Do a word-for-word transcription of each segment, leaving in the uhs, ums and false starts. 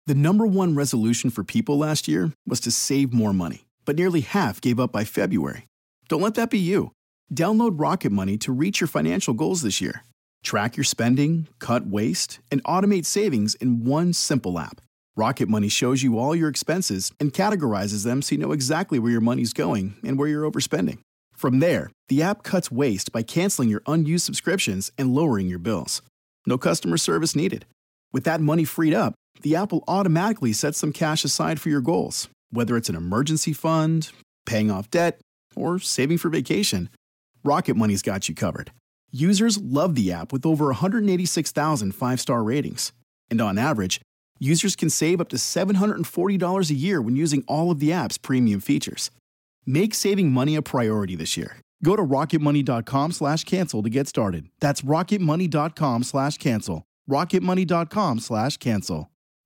The number one resolution for people last year was to save more money, but nearly half gave up by February. Don't let that be you. Download Rocket Money to reach your financial goals this year. Track your spending, cut waste, and automate savings in one simple app. Rocket Money shows you all your expenses and categorizes them so you know exactly where your money's going and where you're overspending. From there, the app cuts waste by canceling your unused subscriptions and lowering your bills. No customer service needed. With that money freed up, the app will automatically set some cash aside for your goals, whether it's an emergency fund, paying off debt, or saving for vacation. Rocket Money's got you covered. Users love the app with over one hundred eighty-six thousand five-star ratings. And on average, users can save up to seven hundred forty dollars a year when using all of the app's premium features. Make saving money a priority this year. Go to rocketmoney.com slash cancel to get started. That's rocketmoney.com slash cancel. rocketmoney.com slash cancel.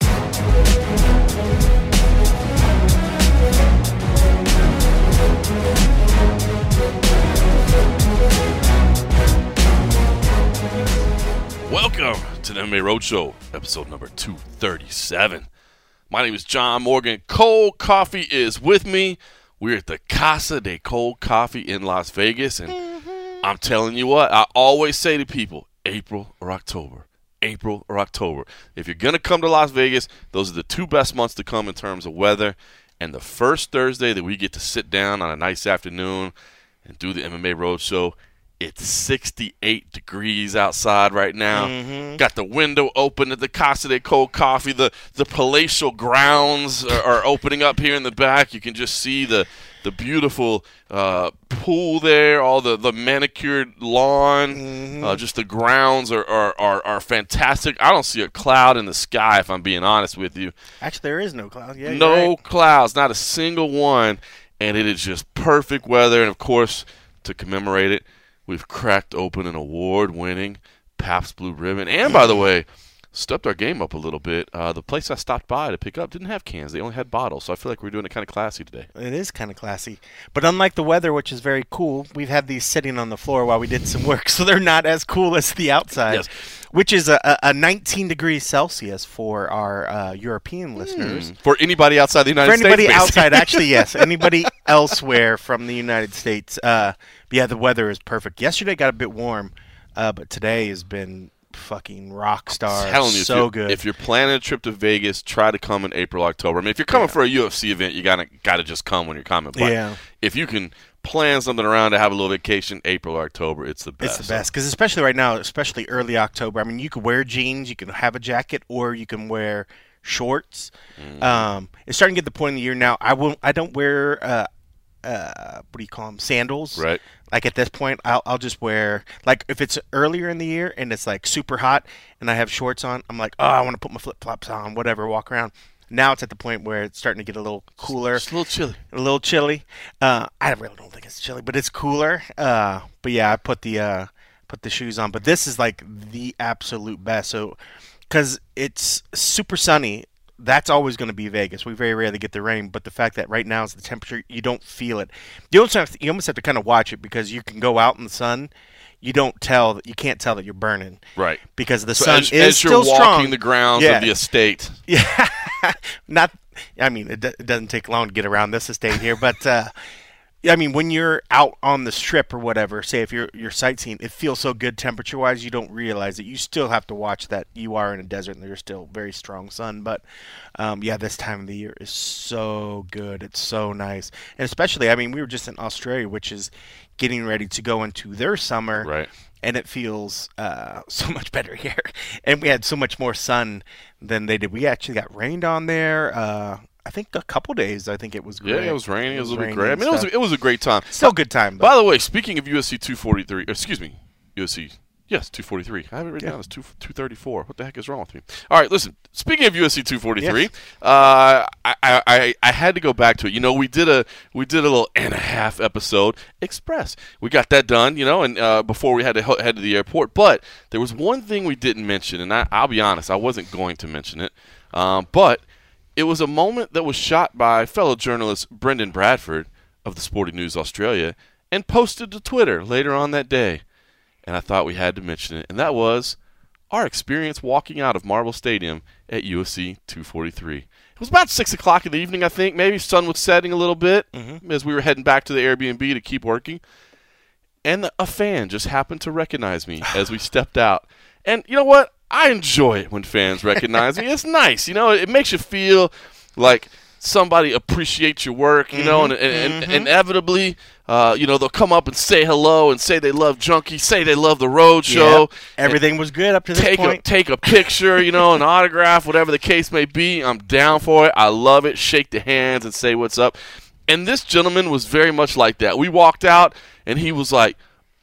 Welcome to the M M A Roadshow, episode number two thirty-seven. My name is John Morgan. Cold Coffee is with me. We're at the Casa de Cold Coffee in Las Vegas, and mm-hmm. I'm telling you what, I always say to people, April or October. April or October. If you're going to come to Las Vegas, those are the two best months to come in terms of weather. And the first Thursday that we get to sit down on a nice afternoon and do the M M A Roadshow, it's sixty-eight degrees outside right now. Mm-hmm. Got the window open at the Casa de Cold Coffee. The the palatial grounds are, are opening up here in the back. You can just see the the beautiful uh, pool there, all the, the manicured lawn. Mm-hmm. Uh, just the grounds are, are, are, are fantastic. I don't see a cloud in the sky, if I'm being honest with you. Actually, there is no cloud. Yeah, no right. clouds, not a single one. And it is just perfect weather. And, of course, to commemorate it, we've cracked open an award-winning Pabst Blue Ribbon. And, by the way, stepped our game up a little bit. Uh, the place I stopped by to pick up didn't have cans. They only had bottles. So I feel like we're doing it kind of classy today. It is kind of classy. But unlike the weather, which is very cool, we've had these sitting on the floor while we did some work. So they're not as cool as the outside, yes. Which is a, a nineteen degrees Celsius for our uh, European listeners. Mm. For anybody outside the United States? For anybody States, outside, actually, yes. Anybody elsewhere from the United States. Uh, yeah, the weather is perfect. Yesterday got a bit warm, uh, but today has been fucking rock star. I'm telling you, so if good. If you're planning a trip to Vegas, try to come in April, October. I mean, if you're coming yeah. for a U F C event, you gotta gotta just come when you're coming. But yeah. if you can plan something around to have a little vacation, April or October, it's the best. It's the best because especially right now, especially early October. I mean, you can wear jeans, you can have a jacket, or you can wear shorts. Mm. Um, it's starting to get the point in the year now. I won't. I don't wear. Uh, Uh, what do you call them? Sandals. Right. Like at this point, I'll I'll just wear, like if it's earlier in the year and it's like super hot and I have shorts on, I'm like, oh, I want to put my flip flops on, whatever, walk around. Now it's at the point where it's starting to get a little cooler. It's a little chilly. A little chilly. Uh, I really don't think it's chilly, but it's cooler. Uh, but yeah, I put the uh, put the shoes on. But this is like the absolute best. So, because it's super sunny. That's always going to be Vegas. We very rarely get the rain, but the fact that right now is the temperature, you don't feel it. You almost have to, you almost have to kind of watch it because you can go out in the sun, you don't tell, you can't tell that you're burning, right? Because the so sun as, is as still you're walking strong. The grounds yeah. of the estate. Yeah, not. I mean, it, d- it doesn't take long to get around this estate here, but. Uh, I mean, when you're out on the strip or whatever, say if you're you're sightseeing, it feels so good temperature-wise, you don't realize that you still have to watch that you are in a desert and there's still very strong sun. But, um, yeah, this time of the year is so good. It's so nice. And especially, I mean, we were just in Australia, which is getting ready to go into their summer. Right. And it feels uh, so much better here. And we had so much more sun than they did. We actually got rained on there. Uh I think a couple days. I think it was great. Yeah, it was raining. It was, it was a little bit great. I mean, it was a, it was a great time. Still a good time. By the way, speaking of U F C two forty-three, excuse me, U F C, yes, two forty-three. I have it written yeah. down as two thirty-four. What the heck is wrong with me? All right, listen. Speaking of U F C two forty-three, yes. uh, I, I I had to go back to it. You know, we did a we did a little and a half episode Express. We got that done, you know, and uh, before we had to head to the airport. But there was one thing we didn't mention, and I, I'll be honest, I wasn't going to mention it, um, but. It was a moment that was shot by fellow journalist Brendan Bradford of the Sporting News Australia and posted to Twitter later on that day. And I thought we had to mention it, and that was our experience walking out of Marble Stadium at U F C two forty-three. It was about six o'clock in the evening, I think. Maybe sun was setting a little bit mm-hmm. as we were heading back to the Airbnb to keep working. And a fan just happened to recognize me as we stepped out. And you know what? I enjoy it when fans recognize me. It's nice. You know, it makes you feel like somebody appreciates your work, you mm-hmm, know, and, and, mm-hmm. and inevitably, uh, you know, they'll come up and say hello and say they love Junkie, say they love the road show. Yep. Everything was good up to this take point. A, take a picture, you know, an autograph, whatever the case may be. I'm down for it. I love it. Shake the hands and say what's up. And this gentleman was very much like that. We walked out, and he was like,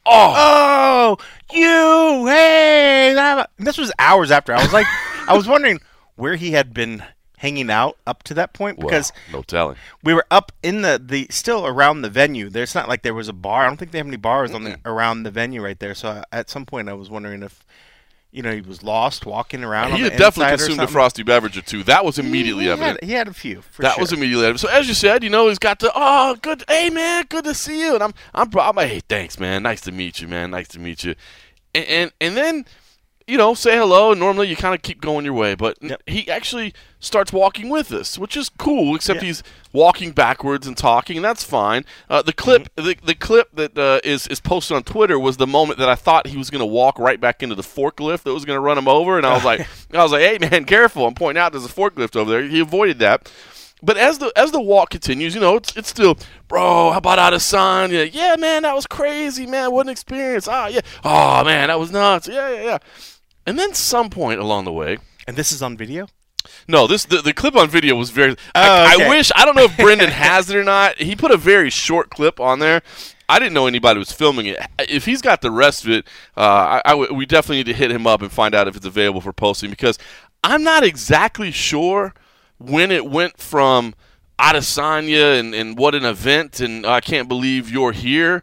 Oh, oh, you, hey. This was hours after. I was like, I was wondering where he had been hanging out up to that point because well, no telling. We were up in the, the still around the venue. There's not like there was a bar. I don't think they have any bars mm-hmm. on the, around the venue right there. So I, at some point I was wondering if, you know, he was lost walking around. Yeah, he on had the definitely consumed a frosty beverage or two. That was immediately he, he evident. Had, he had a few. For that sure. was immediately evident. So as you said, you know, he's got the oh, good, hey man, good to see you. And I'm, I'm, I'm like, hey, thanks, man, nice to meet you, man, nice to meet you. And and, and then, you know, say hello. And normally you kind of keep going your way, but yep. he actually starts walking with us, which is cool. Except yeah. he's walking backwards and talking, and that's fine. Uh, the clip, mm-hmm. the, the clip that uh, is is posted on Twitter was the moment that I thought he was going to walk right back into the forklift that was going to run him over, and I was like, I was like, hey man, careful! I'm pointing out there's a forklift over there. He avoided that. But as the as the walk continues, you know, it's it's still, bro, how about Adesanya? Yeah, man, that was crazy, man. What an experience. Ah, yeah. Oh man, that was nuts. Yeah, yeah, yeah. And then some point along the way, and this is on video. No, this the, the clip on video was very. Oh, I, okay. I wish I don't know if Brendan has it or not. He put a very short clip on there. I didn't know anybody was filming it. If he's got the rest of it, uh, I, I w- we definitely need to hit him up and find out if it's available for posting because I'm not exactly sure when it went from Adesanya and, and what an event and I can't believe you're here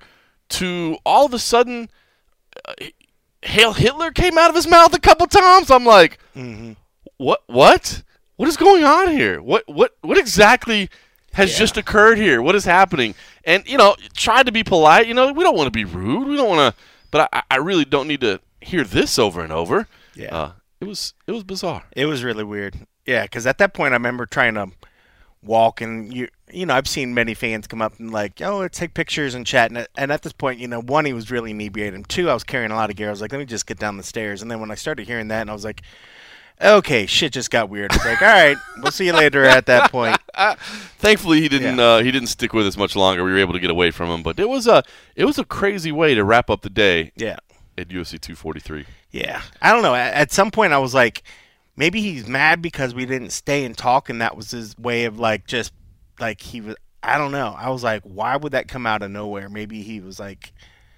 to all of a sudden. Uh, Hail Hitler came out of his mouth a couple times. I'm like, mm-hmm. what? What? What is going on here? What? What? What exactly has yeah. just occurred here? What is happening? And you know, try to be polite. You know, we don't want to be rude. We don't want to. But I, I really don't need to hear this over and over. Yeah, uh, it was it was bizarre. It was really weird. Yeah, because at that point, I remember trying to walk and you. You know, I've seen many fans come up and like, oh, let's take pictures and chat. And, and at this point, you know, one, he was really inebriated. Two, I was carrying a lot of gear. I was like, let me just get down the stairs. And then when I started hearing that, and I was like, okay, shit just got weird. It's like, all right, we'll see you later at that point. Thankfully, he didn't. Yeah. Uh, he didn't stick with us much longer. We were able to get away from him. But it was a, it was a crazy way to wrap up the day. Yeah. At U F C two forty-three. Yeah, I don't know. At, at some point, I was like, maybe he's mad because we didn't stay and talk, and that was his way of like just like he was. I don't know. I was like, why would that come out of nowhere? Maybe he was like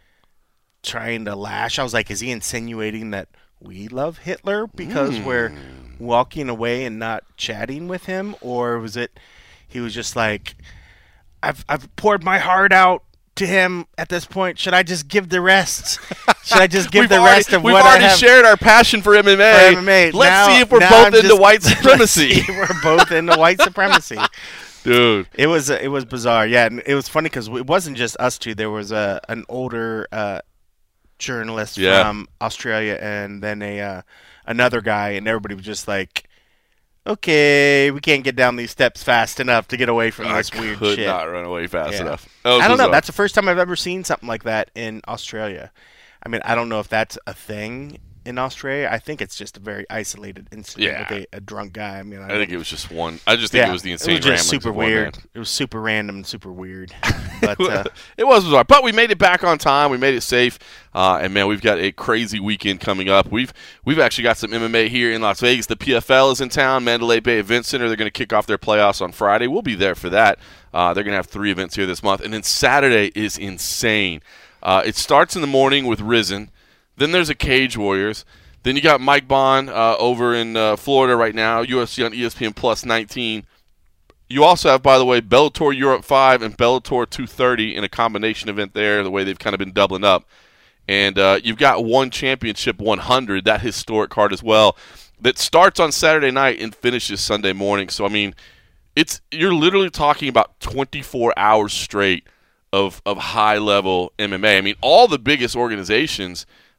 trying to lash. I was like, is he insinuating that we love Hitler because mm. we're walking away and not chatting with him? Or was it he was just like, I've I've poured my heart out to him at this point. Should I just give the rest? Should I just give the already, rest of we've what I have? We've already shared our passion for M M A. For M M A. Let's now, see if we're both I'm into just, white supremacy. We're both into white supremacy. Dude, it was it was bizarre. Yeah, and it was funny because it wasn't just us two. There was a an older uh, journalist yeah. from Australia, and then a uh, another guy, and everybody was just like, "Okay, we can't get down these steps fast enough to get away from I this weird could shit." Not run away fast yeah. enough. I don't bizarre. know. That's the first time I've ever seen something like that in Australia. I mean, I don't know if that's a thing in Australia. I think it's just a very isolated incident yeah. with a, a drunk guy. I mean, I, I think it was just one. I just think yeah, it was the insane. It was just super of one weird. man. It was super random and super weird. But uh, it was bizarre. But we made it back on time. We made it safe. Uh, and man, we've got a crazy weekend coming up. We've we've actually got some M M A here in Las Vegas. The P F L is in town. Mandalay Bay Event Center. They're going to kick off their playoffs on Friday. We'll be there for that. Uh, they're going to have three events here this month. And then Saturday is insane. Uh, it starts in the morning with Risen. Then there's a Cage Warriors. Then you got Mike Bond uh, over in uh, Florida right now, U F C on E S P N Plus nineteen. You also have, by the way, Bellator Europe five and Bellator two thirty in a combination event there, the way they've kind of been doubling up. And uh, you've got One Championship one hundred, that historic card as well, that starts on Saturday night and finishes Sunday morning. So, I mean, it's you're literally talking about twenty-four hours straight of, of high-level M M A. I mean, all the biggest organizations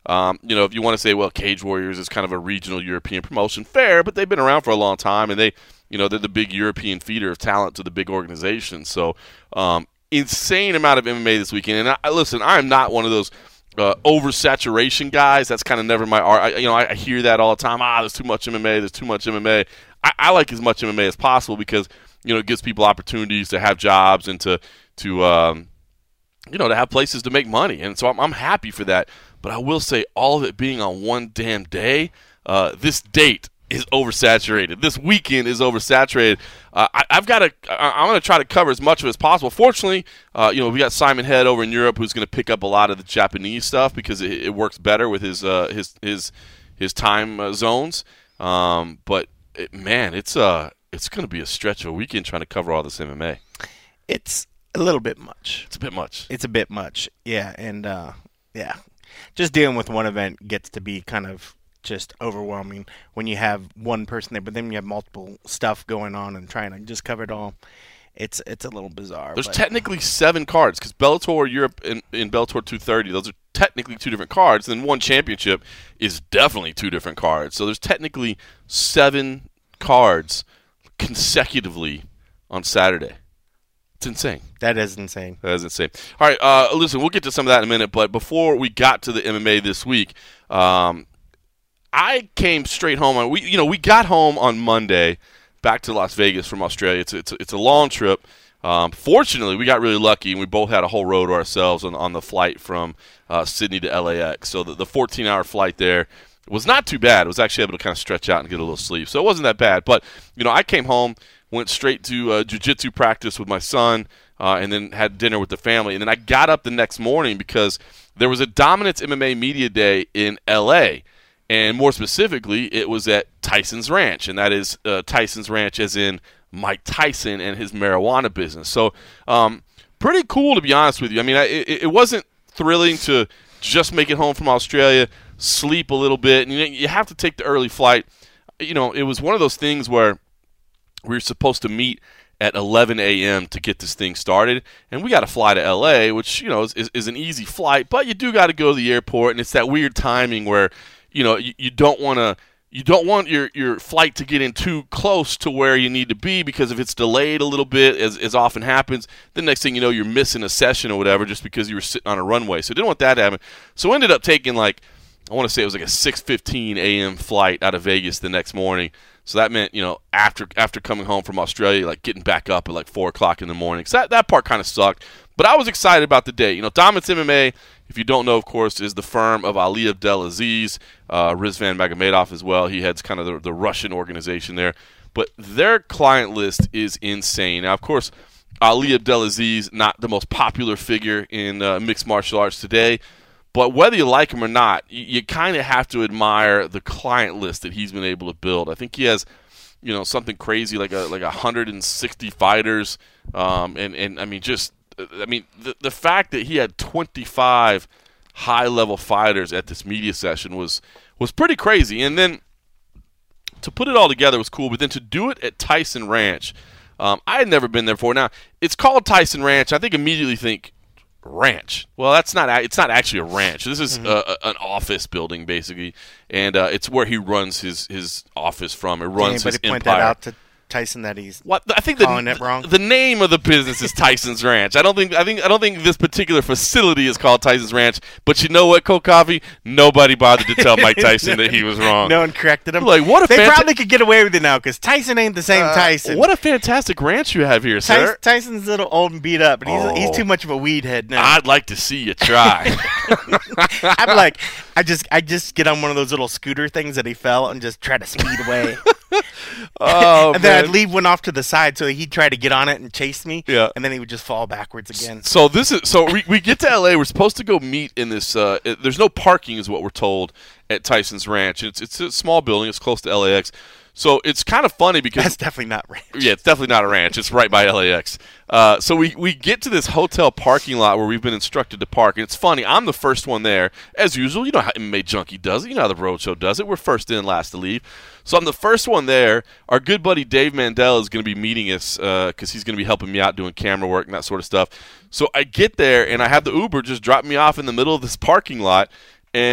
Um, you know, if you want to say, well, Cage Warriors is kind of a regional European promotion, fair, but they've been around for a long time, and they, you know, they're the big European feeder of talent to the big organizations. So, um, insane amount of M M A this weekend. And I, listen, I am not one of those uh, oversaturation guys. That's kind of never my art. I, you know, I, I hear that all the time. Ah, there's too much M M A. There's too much M M A. I, I like as much M M A as possible because, you know, it gives people opportunities to have jobs and to, to um, you know, to have places to make money. And so I'm, I'm happy for that. But I will say, all of it being on one damn day, uh, this date is oversaturated. This weekend is oversaturated. Uh, I, I've got to. I'm going to try to cover as much of it as possible. Fortunately, uh, you know, we got Simon Head over in Europe who's going to pick up a lot of the Japanese stuff because it, it works better with his uh, his his his time uh, zones. Um, but it, man, it's uh it's going to be a stretch of a weekend trying to cover all this M M A. It's a little bit much. It's a bit much. It's a bit much. Yeah, and uh, yeah. Just dealing with one event gets to be kind of just overwhelming when you have one person there, but then you have multiple stuff going on and trying to just cover it all. It's it's a little bizarre. There's but. technically seven cards because Bellator Europe and, and Bellator two thirty, those are technically two different cards. And then one championship is definitely two different cards. So there's technically seven cards consecutively on Saturday. It's insane. That is insane. That is insane. All right, uh, listen, we'll get to some of that in a minute, but before we got to the M M A this week, um, I came straight home. We, you know, we got home on Monday, back to Las Vegas from Australia. It's it's it's a long trip. Um, fortunately, we got really lucky, and we both had a whole row to ourselves on, on the flight from uh, Sydney to L A X. So the, the fourteen-hour flight there was not too bad. It was actually able to kind of stretch out and get a little sleep, so it wasn't that bad. But you know, I came home, went straight to uh, jiu-jitsu practice with my son, uh, and then had dinner with the family. And then I got up the next morning because there was a Dominance M M A Media Day in L A, and more specifically, it was at Tyson's Ranch, and that is uh, Tyson's Ranch as in Mike Tyson and his marijuana business. So um, pretty cool, to be honest with you. I mean, I, it, it wasn't thrilling to just make it home from Australia, sleep a little bit, and you, you have to take the early flight. You know, it was one of those things where we were supposed to meet at eleven a.m. to get this thing started, and we got to fly to L A, which, you know, is, is, is an easy flight, but you do got to go to the airport, and it's that weird timing where, you know, you, you don't want to you don't want your, your flight to get in too close to where you need to be, because if it's delayed a little bit, as, as often happens, the next thing you know, you're missing a session or whatever just because you were sitting on a runway. So I didn't want that to happen. So I ended up taking, like, I want to say it was like a six fifteen a.m. flight out of Vegas the next morning. So that meant, you know, after after coming home from Australia, like getting back up at like four o'clock in the morning. So that, that part kind of sucked. But I was excited about the day. You know, Dominance M M A, if you don't know, of course, is the firm of Ali Abdelaziz, uh, Rizvan Magomedov as well. He heads kind of the, the Russian organization there. But their client list is insane. Now, of course, Ali Abdelaziz, not the most popular figure in uh, mixed martial arts today. But whether you like him or not, you, you kind of have to admire the client list that he's been able to build. I think he has, you know, something crazy like a like one hundred sixty fighters, um, and and I mean just, I mean the the fact that he had twenty-five high level fighters at this media session was was pretty crazy. And then to put it all together was cool. But then to do it at Tyson Ranch, um, I had never been there before. Now it's called Tyson Ranch. I think immediately think. Ranch. Well, that's not. It's not actually a ranch. This is mm-hmm. uh, an office building, basically, and uh, it's where he runs his, his office from. It runs Did anybody his point empire. that out to Tyson that he's what I think calling the, it wrong? The name of the business is Tyson's Ranch. I don't think. I think. I don't think this particular facility is called Tyson's Ranch. But you know what, Cold Coffee? Nobody bothered to tell Mike Tyson no, that he was wrong. No one corrected him. Like, what a they fanta- probably could get away with it now because Tyson ain't the same uh, Tyson. What a fantastic ranch you have here, sir. Ty- Tyson's a little old and beat up, and he's oh. he's too much of a weed head now. I'd like to see you try. I'm like, I just I just get on one of those little scooter things that he fell and just try to speed away. Oh, and then man. I'd leave one off to the side so he'd try to get on it and chase me. Yeah. And then he would just fall backwards again. So this is so we, we get to L A. We're supposed to go meet in this. Uh, it, there's no parking, is what we're told, at Tyson's Ranch. It's it's a small building. It's close to L A X. So it's kind of funny because that's definitely not ranch. Yeah, it's definitely not a ranch. It's right by L A X. Uh, so we, we get to this hotel parking lot where we've been instructed to park, and it's funny. I'm the first one there, as usual. You know how M M A Junkie does it. You know how the Roadshow does it. We're first in, last to leave. So I'm the first one there. Our good buddy Dave Mandel is going to be meeting us because uh, he's going to be helping me out doing camera work and that sort of stuff. So I get there, and I have the Uber just drop me off in the middle of this parking lot, and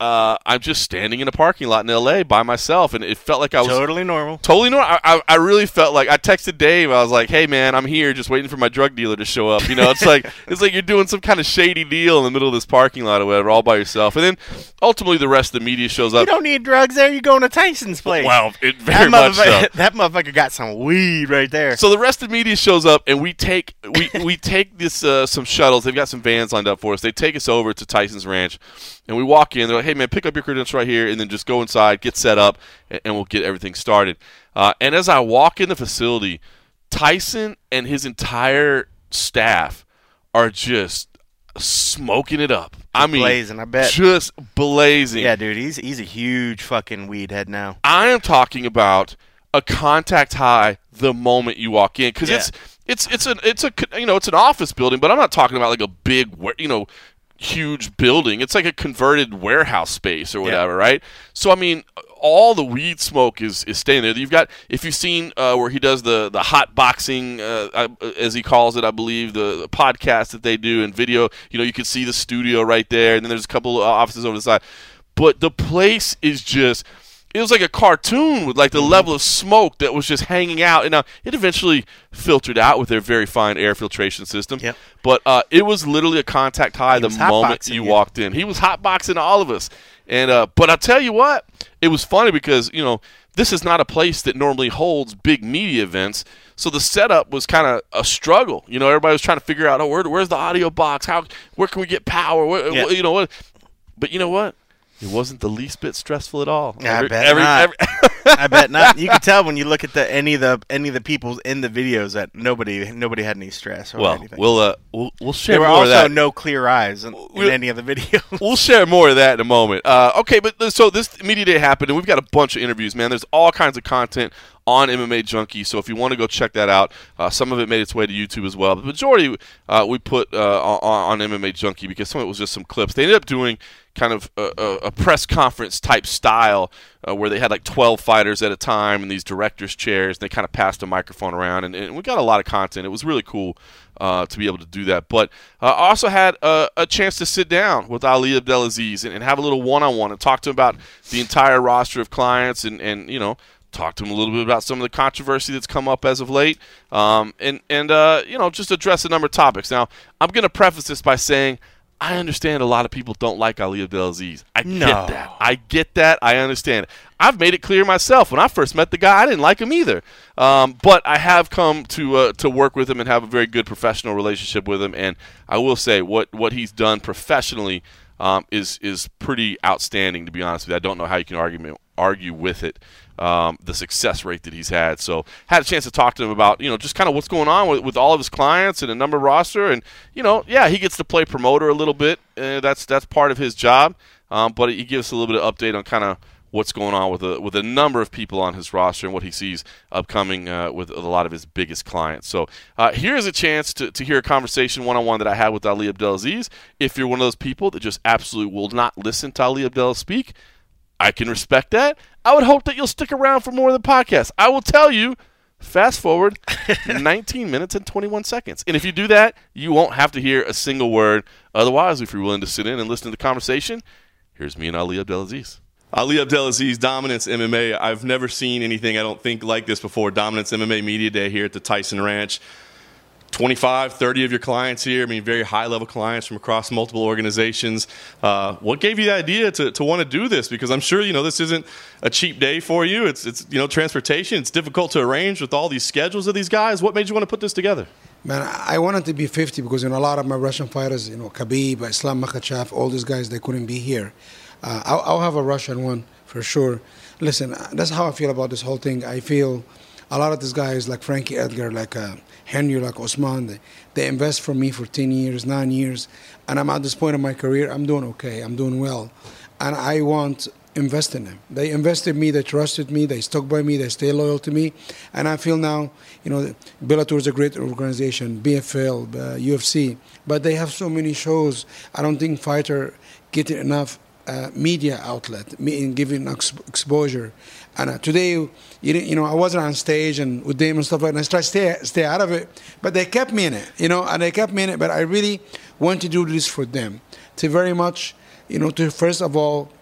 uh, I'm just standing in a parking lot in L A by myself, and it felt like I was totally normal. Totally normal. I, I, I really felt like I texted Dave. I was like, "Hey, man, I'm here, just waiting for my drug dealer to show up." You know, it's like it's like you're doing some kind of shady deal in the middle of this parking lot or whatever, all by yourself. And then ultimately, the rest of the media shows up. You don't need drugs there. You're going to Tyson's place. Well, it very that much so. That motherfucker got some weed right there. So the rest of the media shows up, and we take we we take this uh, some shuttles. They've got some vans lined up for us. They take us over to Tyson's Ranch, and we walk in. They're like, "Hey, man, pick up your credentials right here, and then just go inside, get set up, and, and we'll get everything started." Uh, and as I walk in the facility, Tyson and his entire staff are just smoking it up. I mean, blazing, I bet. Just blazing. Yeah, dude, he's he's a huge fucking weed head now. I am talking about a contact high the moment you walk in, because yeah. it's it's it's an it's a you know it's an office building, but I'm not talking about like a big you know huge building. It's like a converted warehouse space or whatever, yeah. right? So I mean, all the weed smoke is, is staying there. You've got, if you've seen uh, where he does the the hot boxing, uh, as he calls it, I believe, the, the podcast that they do and video, you know, you can see the studio right there, and then there's a couple of offices over the side. But the place is just, it was like a cartoon with like the mm-hmm. level of smoke that was just hanging out. And now it eventually filtered out with their very fine air filtration system. Yep. But uh, it was literally a contact high he the moment you yeah. walked in. He was hotboxing all of us. And uh, but I'll tell you what, it was funny because, you know, this is not a place that normally holds big media events. So the setup was kind of a struggle. You know, everybody was trying to figure out, oh, where, where's the audio box? How, where can we get power? Where, yeah. you know what? But you know what? It wasn't the least bit stressful at all. Yeah, every, I bet every, not. Every I bet not. You can tell when you look at the any of the any of the people in the videos that nobody nobody had any stress or well, anything. We'll uh we'll we'll share there were more also of that. no clear eyes in, we'll, in any of the videos. We'll share more of that in a moment. Uh, okay, but so this media day happened, and we've got a bunch of interviews. Man, there's all kinds of content on M M A Junkie, so if you want to go check that out, uh, some of it made its way to YouTube as well. The majority uh, we put uh, on, on M M A Junkie because some of it was just some clips. They ended up doing kind of a, a, a press conference type style uh, where they had like twelve fighters at a time in these director's chairs, and they kind of passed a microphone around, and, and we got a lot of content. It was really cool uh, to be able to do that. But uh, I also had a, a chance to sit down with Ali Abdelaziz and, and have a little one-on-one and talk to him about the entire roster of clients and, and you know, talk to him a little bit about some of the controversy that's come up as of late, um, and, and uh, you know, just address a number of topics. Now, I'm going to preface this by saying I understand a lot of people don't like Ali Abdelaziz. I no. get that. I get that. I understand. I've made it clear myself. When I first met the guy, I didn't like him either. Um, but I have come to uh, to work with him and have a very good professional relationship with him. And I will say what, what he's done professionally um, is is pretty outstanding, to be honest with you. I don't know how you can argue, argue with it. Um, the success rate that he's had. So had a chance to talk to him about, you know, just kind of what's going on with, with all of his clients and a number roster. And, you know, yeah, he gets to play promoter a little bit. Uh, that's that's part of his job. Um, but he gives us a little bit of update on kind of what's going on with a, with a number of people on his roster and what he sees upcoming uh, with a lot of his biggest clients. So uh, here's a chance to, to hear a conversation one-on-one that I had with Ali Abdelaziz. If you're one of those people that just absolutely will not listen to Ali Abdelaziz speak, I can respect that. I would hope that you'll stick around for more of the podcast. I will tell you, fast forward nineteen minutes and twenty-one seconds. And if you do that, you won't have to hear a single word. Otherwise, if you're willing to sit in and listen to the conversation, here's me and Ali Abdelaziz. Ali Abdelaziz, Dominance M M A. I've never seen anything, I don't think, like this before. Dominance M M A Media Day here at the Tyson Ranch. twenty-five, thirty of your clients here. I mean, very high-level clients from across multiple organizations. Uh, what gave you the idea to, to want to do this? Because I'm sure, you know, this isn't a cheap day for you. It's, it's you know, transportation. It's difficult to arrange with all these schedules of these guys. What made you want to put this together? Man, I wanted to be fifty because, you know, a lot of my Russian fighters, you know, Khabib, Islam Makhachev, all these guys, they couldn't be here. Uh, I'll, I'll have a Russian one for sure. Listen, that's how I feel about this whole thing. I feel a lot of these guys like Frankie Edgar, like uh, Henry, like Osman, they, they invest for me for ten years, nine years, and I'm at this point in my career, I'm doing okay, I'm doing well, and I want invest in them. They invested in me, they trusted me, they stuck by me, they stay loyal to me, and I feel now, you know, Bellator is a great organization, B F L, uh, U F C, but they have so many shows. I don't think fighter get enough uh, media outlet, and giving ex- exposure. And uh, today, you, you know, I wasn't on stage and with them and stuff like that. I tried to stay, stay out of it, but they kept me in it, you know, and they kept me in it. But I really want to do this for them, to very much, you know, to first of all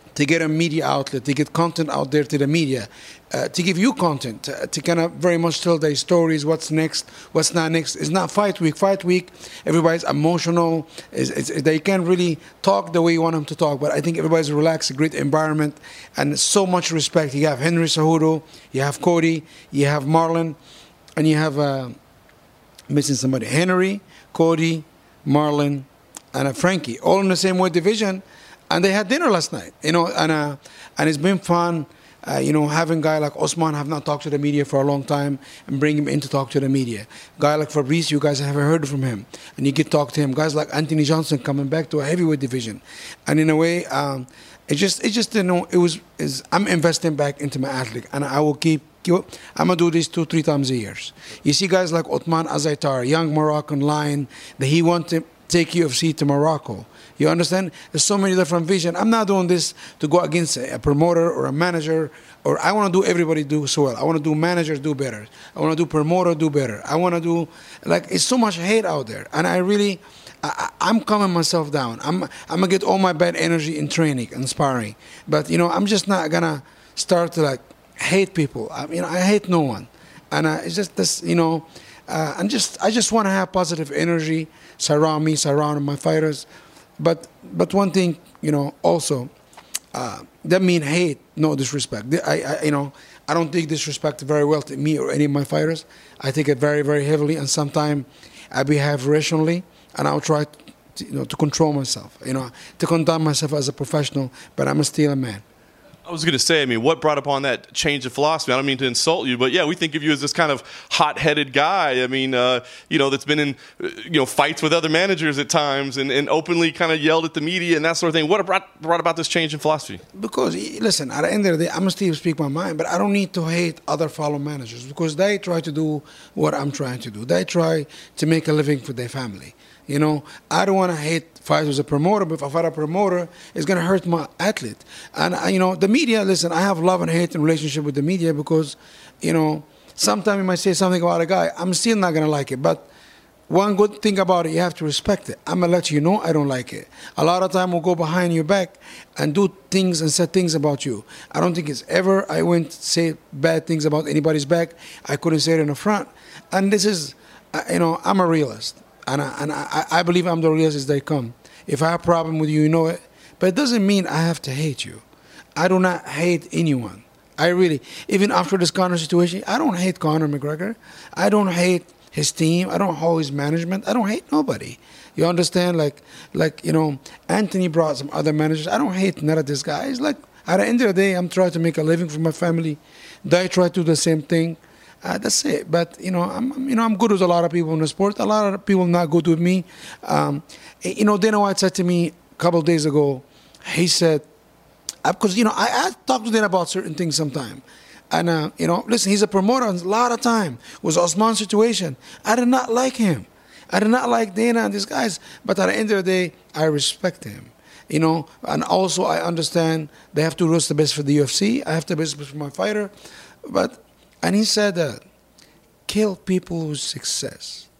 to get a media outlet, to get content out there to the media, uh, to give you content, uh, to kind of very much tell their stories, what's next, what's not next. It's not fight week. Fight week, everybody's emotional. It's, it's, they can't really talk the way you want them to talk, but I think everybody's relaxed, a great environment, and so much respect. You have Henry Cejudo, you have Cody, you have Marlon, and you have, uh, missing somebody, Henry, Cody, Marlon, and uh, Frankie, all in the same weight division. And they had dinner last night, you know, and uh, and it's been fun, uh, you know, having a guy like Osman have not talked to the media for a long time and bring him in to talk to the media. Guy like Fabrice, you guys haven't heard from him, and you get to talk to him. Guys like Anthony Johnson coming back to a heavyweight division, and in a way, um, it just, it just, you know, it was, is I'm investing back into my athlete, and I will keep. I'm gonna do this two, three times a year. You see guys like Othman Azaitar, young Moroccan lion, that he want to take U F C to Morocco. You understand? There's so many different visions. I'm not doing this to go against a promoter or a manager, or I want to do everybody do so well. I want to do managers do better. I want to do promoter do better. I want to do, like, it's so much hate out there. And I really, I, I'm calming myself down. I'm, I'm going to get all my bad energy in training and sparring. But, you know, I'm just not going to start to, like, hate people. I, you know, I hate no one. And uh, it's just this, you know, uh, and just, I just want to have positive energy surround me, surround my fighters. But but one thing, you know, also, uh, that mean hate, no disrespect. I, I, you know, I don't take disrespect very well to me or any of my fighters. I take it very, very heavily, and sometimes I behave rationally, and I'll try, to, you know, to control myself, you know, to conduct myself as a professional, but I'm still a man. I was going to say, I mean, what brought upon that change of philosophy? I don't mean to insult you, but yeah, we think of you as this kind of hot-headed guy. I mean, uh, you know, that's been in, you know, fights with other managers at times and, and openly kind of yelled at the media and that sort of thing. What brought, brought about this change in philosophy? Because, listen, at the end of the day, I'm still speak my mind, but I don't need to hate other fellow managers because they try to do what I'm trying to do. They try to make a living for their family. You know, I don't want to hate fight as a promoter, but if I fight a promoter, it's going to hurt my athlete. And, uh, you know, the media, listen, I have love and hate in relationship with the media because, you know, sometimes you might say something about a guy, I'm still not going to like it. But one good thing about it, you have to respect it. I'm going to let you know I don't like it. A lot of time we'll go behind your back and do things and say things about you. I don't think it's ever I went to say bad things about anybody's back. I couldn't say it in the front. And this is, uh, you know, I'm a realist. And, I, and I, I believe I'm the realest as they come. If I have a problem with you, you know it. But it doesn't mean I have to hate you. I do not hate anyone. I really, even after this Conor situation, I don't hate Conor McGregor. I don't hate his team. I don't hate his management. I don't hate nobody. You understand? Like, like you know, Anthony brought some other managers. I don't hate none of these guys. Like, at the end of the day, I'm trying to make a living for my family. They try to do the same thing. Uh, that's it. But you know, I'm you know I'm good with a lot of people in the sport. A lot of people not good with me. Um, you know, Dana White said to me a couple of days ago. He said, because you know I, I talk to Dana about certain things sometimes, and uh, you know, listen, he's a promoter. A lot of time it was Osman's situation. I did not like him. I did not like Dana and these guys. But at the end of the day, I respect him. You know, and also I understand they have to do what's the best for the U F C. I have to do the best for my fighter, but. And he said that, kill people with success.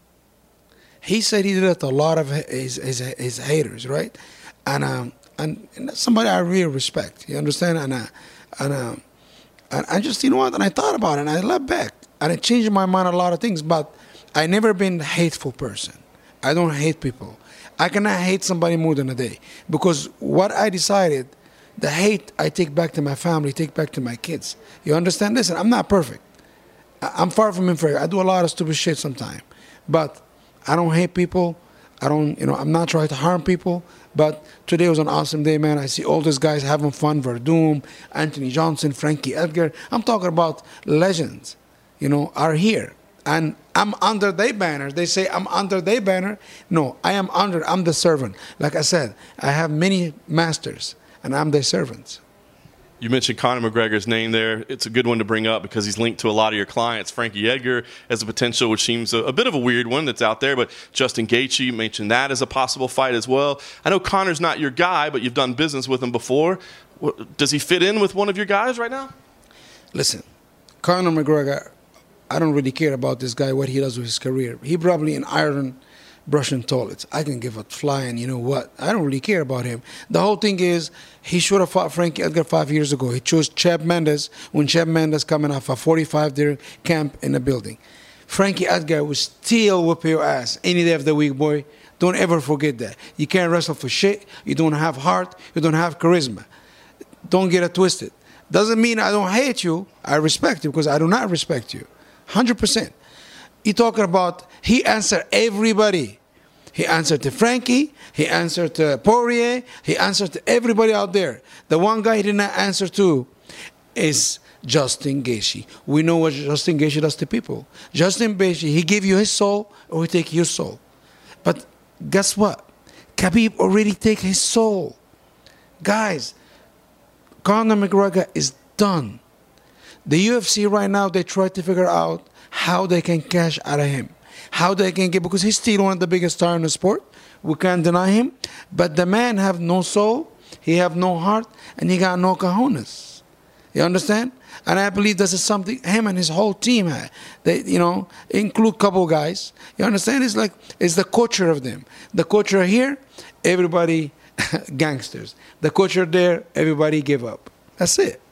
He said he did it to a lot of his, his, his haters, right? And, um, and and somebody I really respect, you understand? And, uh, and, uh, and I just, you know what, and I thought about it, and I left back. And it changed my mind on a lot of things, but I never been a hateful person. I don't hate people. I cannot hate somebody more than a day. Because what I decided, the hate I take back to my family, take back to my kids. You understand? Listen, I'm not perfect. I'm far from inferior. I do a lot of stupid shit sometimes. But I don't hate people. I don't, you know, I'm not trying to harm people. But today was an awesome day, man. I see all these guys having fun. Verdum, Anthony Johnson, Frankie Edgar. I'm talking about legends, you know, are here. And I'm under their banner. They say I'm under their banner. No, I am under. I'm the servant. Like I said, I have many masters, and I'm their servants. You mentioned Conor McGregor's name there. It's a good one to bring up because he's linked to a lot of your clients. Frankie Edgar as a potential, which seems a, a bit of a weird one that's out there, but Justin Gaethje, you mentioned that as a possible fight as well. I know Conor's not your guy, but you've done business with him before. Does he fit in with one of your guys right now? Listen, Conor McGregor, I don't really care about this guy, what he does with his career. He probably in Ireland brushing toilets. I can give a flying, you know what? I don't really care about him. The whole thing is he should have fought Frankie Edgar five years ago. He chose Cheb Mendes when Cheb Mendes coming off a forty-five-day camp in the building. Frankie Edgar will still whip your ass any day of the week, boy. Don't ever forget that. You can't wrestle for shit. You don't have heart. You don't have charisma. Don't get it twisted. Doesn't mean I don't hate you. I respect you because I do not respect you. one hundred percent. You're talking about he answered everybody. He answered to Frankie. He answered to Poirier. He answered to everybody out there. The one guy he did not answer to is Justin Gaethje. We know what Justin Gaethje does to people. Justin Gaethje, he give you his soul or he take your soul. But guess what? Khabib already take his soul. Guys, Conor McGregor is done. The U F C right now, they try to figure out how they can cash out of him. How they can get, because he's still one of the biggest stars in the sport. We can't deny him. But the man have no soul, he have no heart, and he got no cojones. You understand? And I believe this is something him and his whole team had. They, you know, include couple guys. You understand? It's like, it's the culture of them. The culture here, everybody gangsters. The culture there, everybody give up. That's it.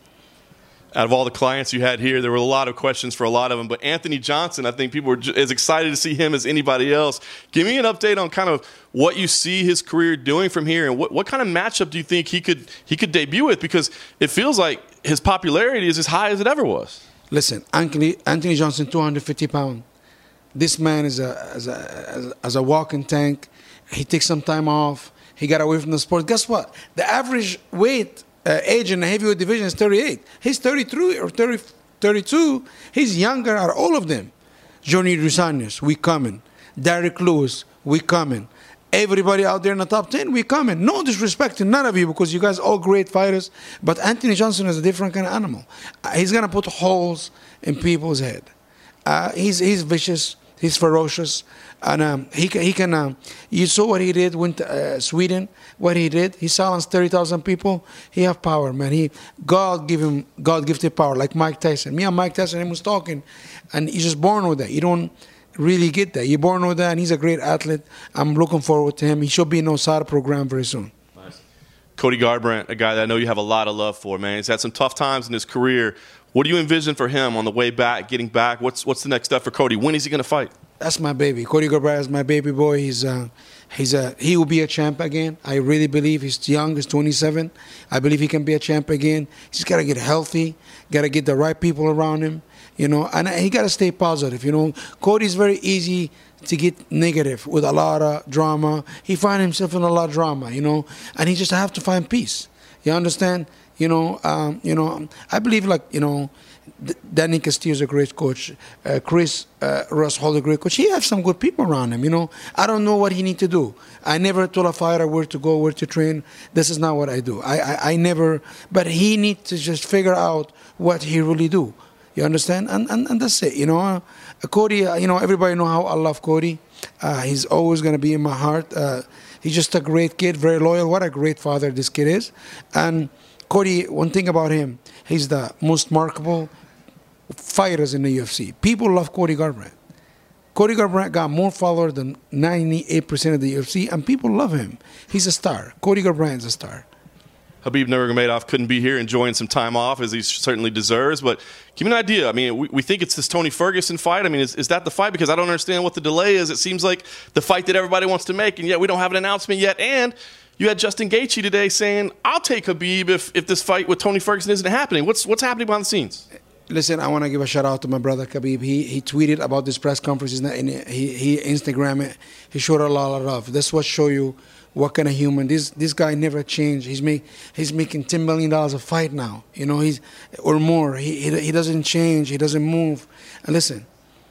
Out of all the clients you had here, there were a lot of questions for a lot of them. But Anthony Johnson, I think people were as excited to see him as anybody else. Give me an update on kind of what you see his career doing from here, and what, what kind of matchup do you think he could he could debut with? Because it feels like his popularity is as high as it ever was. Listen, Anthony, Anthony Johnson, two hundred fifty pounds. This man is a as, a as, a as a walking tank. He takes some time off. He got away from the sport. Guess what? The average weight uh, age in the heavyweight division is thirty-eight. He's thirty-three or thirty, thirty-two. He's younger than all of them. Johnny Dos Anjos, we coming. Derek Lewis, we coming. Everybody out there in the top ten, we coming. No disrespect to none of you because you guys are all great fighters. But Anthony Johnson is a different kind of animal. Uh, he's going to put holes in people's head. Uh, he's, he's vicious. He's ferocious. And um, he can, he can uh, you saw what he did with uh, Sweden, what he did. He silenced thirty thousand people. He have power, man. He God give him, God gifted power, like Mike Tyson. Me and Mike Tyson, he was talking, and he's just born with that. You don't really get that. You're born with that, and he's a great athlete. I'm looking forward to him. He should be in Osada program very soon. Nice. Cody Garbrandt, a guy that I know you have a lot of love for, man. He's had some tough times in his career. What do you envision for him on the way back, getting back? What's what's the next step for Cody? When is he going to fight? That's my baby. Cody Garbrandt is my baby boy. He's uh, he's a he will be a champ again. I really believe he's young. He's twenty-seven. I believe he can be a champ again. He's got to get healthy. Got to get the right people around him. You know, and he got to stay positive. You know, Cody's very easy to get negative with a lot of drama. He finds himself in a lot of drama. You know, and he just have to find peace. You understand? You know, um, you know. I believe like you know. Danny Castillo's a great coach. Uh, Chris uh, Russ Hall, a great coach. He has some good people around him, you know. I don't know what he needs to do. I never told a fighter where to go, where to train. This is not what I do. I, I, I never, but he needs to just figure out what he really do. You understand? And and, and that's it, you know. Uh, Cody, uh, you know, everybody know how I love Cody. Uh, he's always going to be in my heart. Uh, he's just a great kid, very loyal. What a great father this kid is. And Cody, one thing about him, he's the most marketable fighters in the U F C. People love Cody Garbrandt. Cody Garbrandt got more followers than ninety-eight percent of the U F C, and people love him. He's a star. Cody Garbrandt is a star. Khabib Nurmagomedov couldn't be here, enjoying some time off, as he certainly deserves. But give me an idea. I mean, we, we think it's this Tony Ferguson fight. I mean, is, is that the fight? Because I don't understand what the delay is. It seems like the fight that everybody wants to make, and yet we don't have an announcement yet. And you had Justin Gaethje today saying, I'll take Khabib if, if this fight with Tony Ferguson isn't happening. What's what's happening behind the scenes? Listen, I want to give a shout out to my brother Khabib. He he tweeted about this press conference. He's not in it. He he Instagram it. He showed a lot of love. That's what show you what kind of human. This this guy never changed. He's make he's making ten million dollars a fight now. You know he's or more. He he, he doesn't change. He doesn't move. And listen,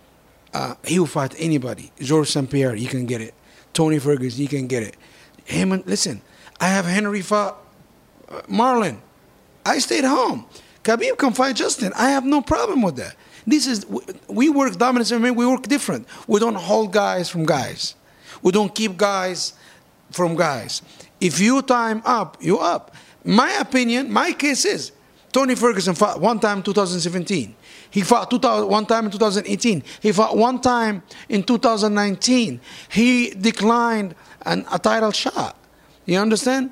uh, he will fight anybody. Georges Saint Pierre, you can get it. Tony Ferguson, you can get it. Him and listen, I have Henry fought uh, Marlon. I stayed home. Khabib can fight Justin. I have no problem with that. This is we work dominance M M A. We work different. We don't hold guys from guys. We don't keep guys from guys. If you time up, you up. My opinion, my case is Tony Ferguson fought one time in two thousand seventeen. He fought two thousand, one time in two thousand eighteen. He fought one time in two thousand nineteen. He declined an, a title shot. You understand?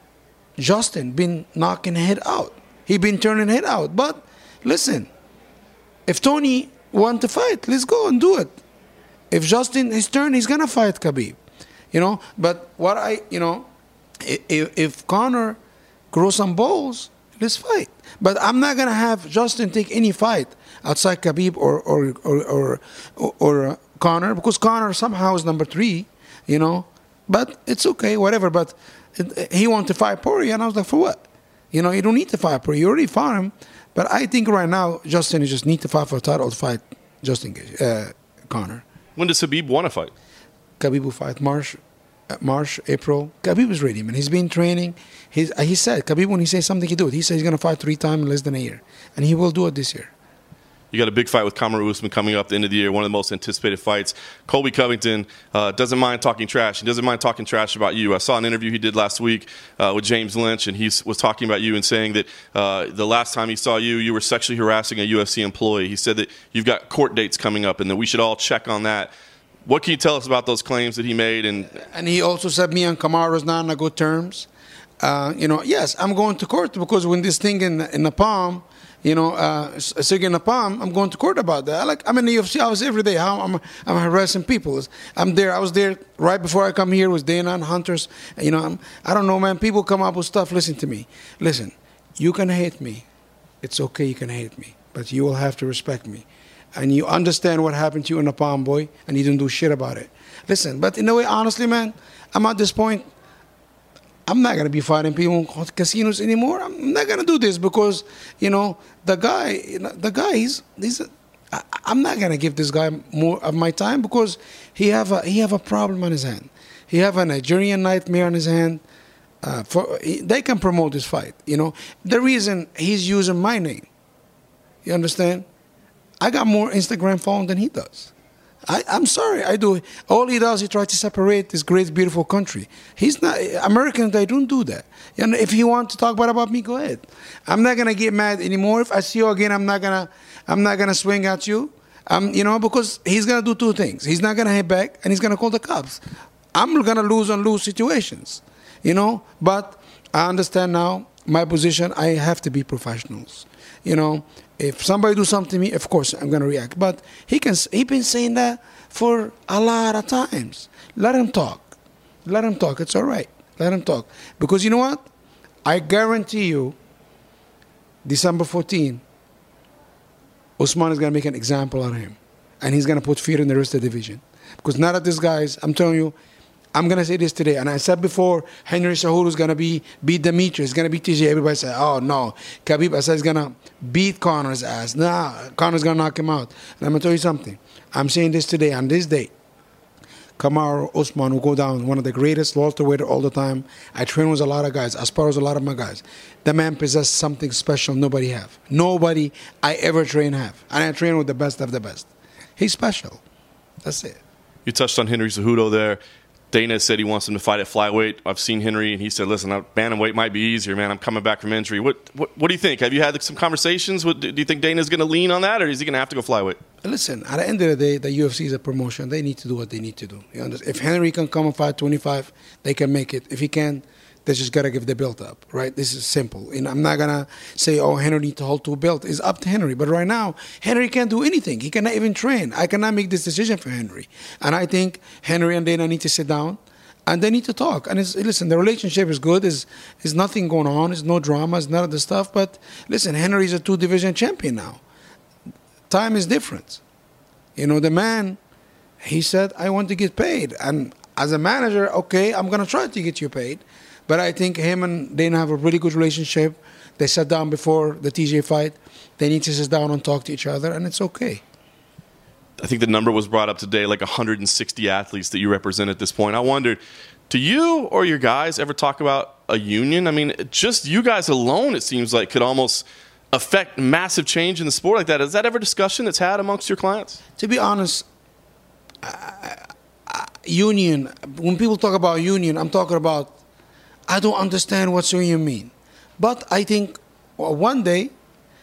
Justin been knocking head out. He been turning head out. But listen, if Tony want to fight, let's go and do it. If Justin, his turn, he's gonna fight Khabib. You know, but what I, you know, if, if Conor grows some balls, let's fight. But I'm not gonna have Justin take any fight outside Khabib or or or or, or, or uh, Conor, because Conor somehow is number three. You know, but it's okay, whatever. But it, he wanted to fight Poirier, and I was like, for what? You know, you don't need to fight Poirier. You already fought him. But I think right now Justin is just need to fight for a title to fight Justin uh, Conor. When does Khabib want to fight? Khabib will fight March, uh, March, April. Khabib is ready, man. He's been training. He's, uh, he said, Khabib, when he says something, he do it. He said he's going to fight three times in less than a year. And he will do it this year. You got a big fight with Kamaru Usman coming up at the end of the year, one of the most anticipated fights. Colby Covington uh, doesn't mind talking trash. He doesn't mind talking trash about you. I saw an interview he did last week uh, with James Lynch, and he was talking about you and saying that uh, the last time he saw you, you were sexually harassing a U F C employee. He said that you've got court dates coming up and that we should all check on that. What can you tell us about those claims that he made? And and he also said me and Kamaru is not on good terms. Uh, you know, yes, I'm going to court because when this thing in in the palm, you know, uh, Sergey Napalm, I'm going to court about that. I like, I'm in the U F C. I was every day. How I'm, I'm harassing people. I'm there. I was there right before I come here with Dana and Hunters. You know, I'm, I don't know, man. People come up with stuff. Listen to me. Listen, you can hate me. It's okay. You can hate me, but you will have to respect me. And you understand what happened to you in Napalm, boy, and you didn't do shit about it. Listen, but in a way, honestly, man, I'm at this point. I'm not going to be fighting people in casinos anymore. I'm not going to do this because, you know, the guy, you know, the guy, he's, he's a, I, I'm not going to give this guy more of my time because he have a he have a problem on his hand. He have a Nigerian nightmare on his hand. Uh, for he, they can promote this fight, you know. The reason he's using my name, you understand? I got more Instagram following than he does. I, I'm sorry, I do. All he does, he tries to separate this great, beautiful country. He's not Americans. They don't do that. You know, if he wants to talk bad about me, go ahead. I'm not gonna get mad anymore. If I see you again, I'm not gonna, I'm not gonna swing at you. Um, you know, because he's gonna do two things. He's not gonna hit back, and he's gonna call the cops. I'm gonna lose on lose situations. You know, but I understand now my position. I have to be professionals. You know. If somebody do something to me, of course I'm gonna react. But he can. He been saying that for a lot of times. Let him talk. Let him talk. It's all right. Let him talk. Because you know what? I guarantee you, December fourteenth, Usman is gonna make an example out of him, and he's gonna put fear in the rest of the division. Because none of these guys, I'm telling you, I'm going to say this today, and I said before, Henry Cejudo is going to be beat Demetrius, he's going to beat T J. Everybody said, oh, no. Khabib, I said, he's going to beat Conor's ass. Nah, Conor's going to knock him out. And I'm going to tell you something. I'm saying this today, on this day, Kamaru Usman will go down, one of the greatest welterweight all the time. I train with a lot of guys, as far as a lot of my guys. The man possesses something special nobody have. Nobody I ever train have. And I train with the best of the best. He's special. That's it. You touched on Henry Cejudo there. Dana said he wants him to fight at flyweight. I've seen Henry, and he said, listen, bantamweight might be easier, man. I'm coming back from injury. What what, what do you think? Have you had some conversations? What, do you think Dana's going to lean on that, or is he going to have to go flyweight? Listen, at the end of the day, the U F C is a promotion. They need to do what they need to do. You understand? If Henry can come and fight twenty-five, they can make it. If he can, they just got to give the belt up, right? This is simple. And I'm not going to say, oh, Henry needs to hold two belts. It's up to Henry. But right now, Henry can't do anything. He cannot even train. I cannot make this decision for Henry. And I think Henry and Dana need to sit down, and they need to talk. And it's, listen, the relationship is good. There's, there's nothing going on. There's no drama. There's none of the stuff. But listen, Henry's a two-division champion now. Time is different. You know, the man, he said, I want to get paid. And as a manager, okay, I'm going to try to get you paid. But I think him and Dana have a really good relationship. They sat down before the T J fight. They need to sit down and talk to each other, and it's okay. I think the number was brought up today, like one hundred sixty athletes that you represent at this point. I wondered, do you or your guys ever talk about a union? I mean, just you guys alone, it seems like, could almost affect massive change in the sport like that. Is that ever a discussion that's had amongst your clients? To be honest, I, I, union, when people talk about union, I'm talking about, I don't understand what union mean. But I think well, one day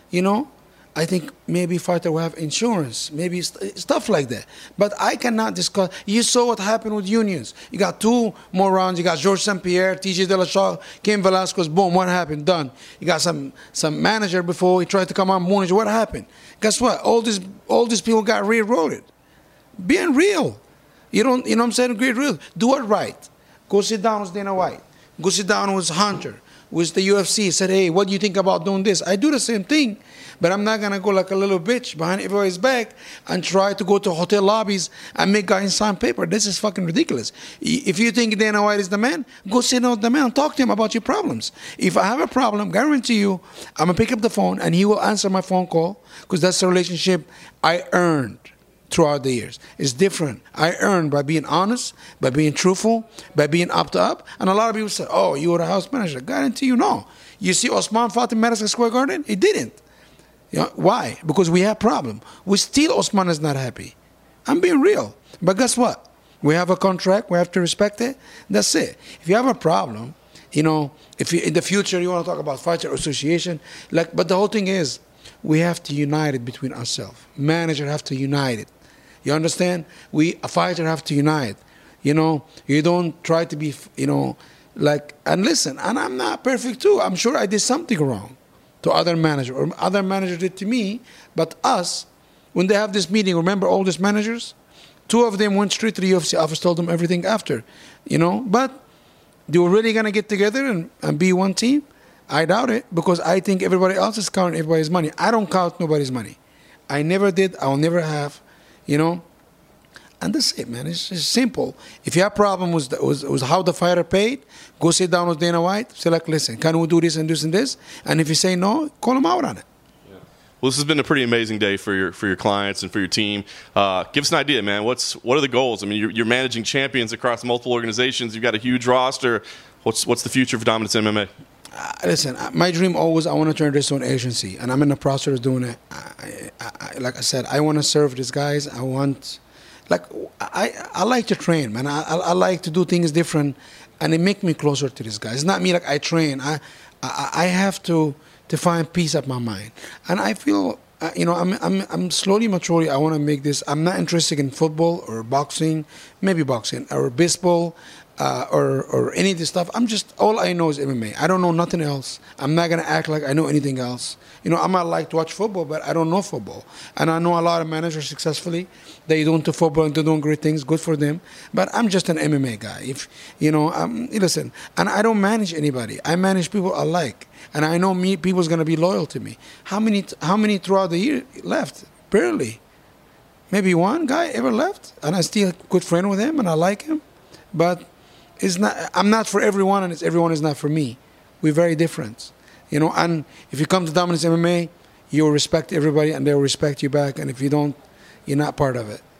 you know, I think maybe fighter will have insurance, maybe st- stuff like that. But I cannot discuss. You saw what happened with unions. You got two more rounds. You got Georges Saint-Pierre, T J Dillashaw, Cain Velasquez. Boom, what happened? Done. You got some some manager before he tried to come on Moonish. What happened? Guess what? All these all these people got re-rolled. Being real. You don't. You know what I'm saying? Great real. Do it right. Go sit down with Dana White. Go sit down with Hunter. With the U F C. Said, hey, what do you think about doing this? I do the same thing. But I'm not going to go like a little bitch behind everybody's back and try to go to hotel lobbies and make guys sign paper. This is fucking ridiculous. If you think Dana White is the man, go sit down with the man and talk to him about your problems. If I have a problem, guarantee you, I'm going to pick up the phone and he will answer my phone call because that's the relationship I earned throughout the years. It's different. I earned by being honest, by being truthful, by being up to up. And a lot of people say, oh, you were the house manager. Guarantee you, no. You see Osman fought in Madison Square Garden? He didn't. You know, why? Because we have problem. We still, Osman is not happy. I'm being real. But guess what? We have a contract. We have to respect it. That's it. If you have a problem, you know, if you, in the future you want to talk about fighter association, like, but the whole thing is, we have to unite it between ourselves. Manager have to unite it. You understand? We, a fighter have to unite. You know, you don't try to be, you know, like, and listen, and I'm not perfect too. I'm sure I did something wrong to other manager, or other manager did to me, but us, when they have this meeting, remember all these managers? Two of them went straight to the U F C office, told them everything after, you know, but they were really going to get together and, and be one team? I doubt it, because I think everybody else is counting everybody's money. I don't count nobody's money. I never did, I'll never have, you know, and that's it, man. It's just simple. If you have a problem with, the, with, with how the fighter paid, go sit down with Dana White. Say, like, listen, can we do this and this and this? And if you say no, call him out on it. Yeah. Well, this has been a pretty amazing day for your for your clients and for your team. Uh, give us an idea, man. What's what are the goals? I mean, you're, you're managing champions across multiple organizations. You've got a huge roster. What's what's the future for Dominance M M A? Uh, listen, my dream always, I want to turn this to an agency, and I'm in the process of doing it. I, I, I, like I said, I want to serve these guys. I want, like, I, I like to train, man. I, I, I like to do things different, and it make me closer to these guys. It's not me like I train. I, I, I have to to find peace of my mind, and I feel, uh, you know, I'm, I'm, I'm slowly maturely. I want to make this. I'm not interested in football or boxing, maybe boxing or baseball. Uh, or or any of this stuff. I'm just, all I know is M M A. I don't know nothing else. I'm not going to act like I know anything else. You know, I might like to watch football, but I don't know football. And I know a lot of managers successfully. They're doing to football and they're doing great things. Good for them. But I'm just an M M A guy. If, you know, um, listen, and I don't manage anybody. I manage people I like. And I know me, people's going to be loyal to me. How many, how many throughout the year left? Barely. Maybe one guy ever left. And I still a good friend with him and I like him. But it's not, I'm not for everyone, and it's, everyone is not for me. We're very different, you know. And if you come to Dominance M M A, you will respect everybody, and they will respect you back. And if you don't, you're not part of it.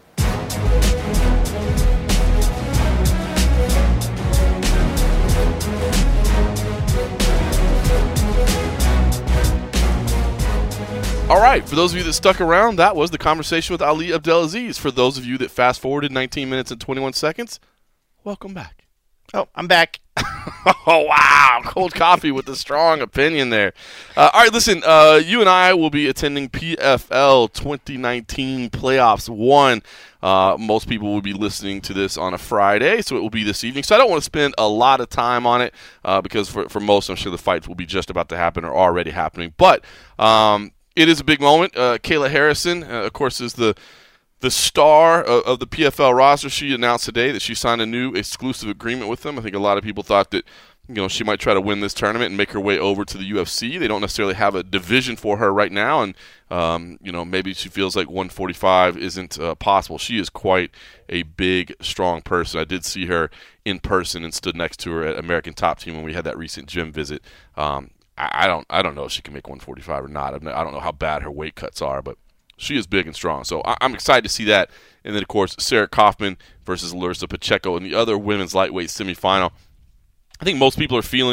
All right, for those of you that stuck around, that was the conversation with Ali Abdelaziz. For those of you that fast-forwarded nineteen minutes and twenty-one seconds, welcome back. Oh, I'm back. Oh, wow. Cold coffee with a strong opinion there. Uh, all right, listen, uh, you and I will be attending P F L twenty nineteen Playoffs one. Uh, most people will be listening to this on a Friday, so it will be this evening. So I don't want to spend a lot of time on it uh, because for, for most, I'm sure the fights will be just about to happen or already happening. But um, it is a big moment. Uh, Kayla Harrison, uh, of course, is the The star of the P F L roster. She announced today that she signed a new exclusive agreement with them. I think a lot of people thought that, you know, she might try to win this tournament and make her way over to the U F C. They don't necessarily have a division for her right now, and um, you know, maybe she feels like one forty-five isn't uh, possible. She is quite a big, strong person. I did see her in person and stood next to her at American Top Team when we had that recent gym visit. Um, I, I don't, I don't know if she can make one forty-five or not. I don't know how bad her weight cuts are, but she is big and strong, so I'm excited to see that. And then, of course, Sarah Kaufman versus Larissa Pacheco in the other women's lightweight semifinal. I think most people are feeling,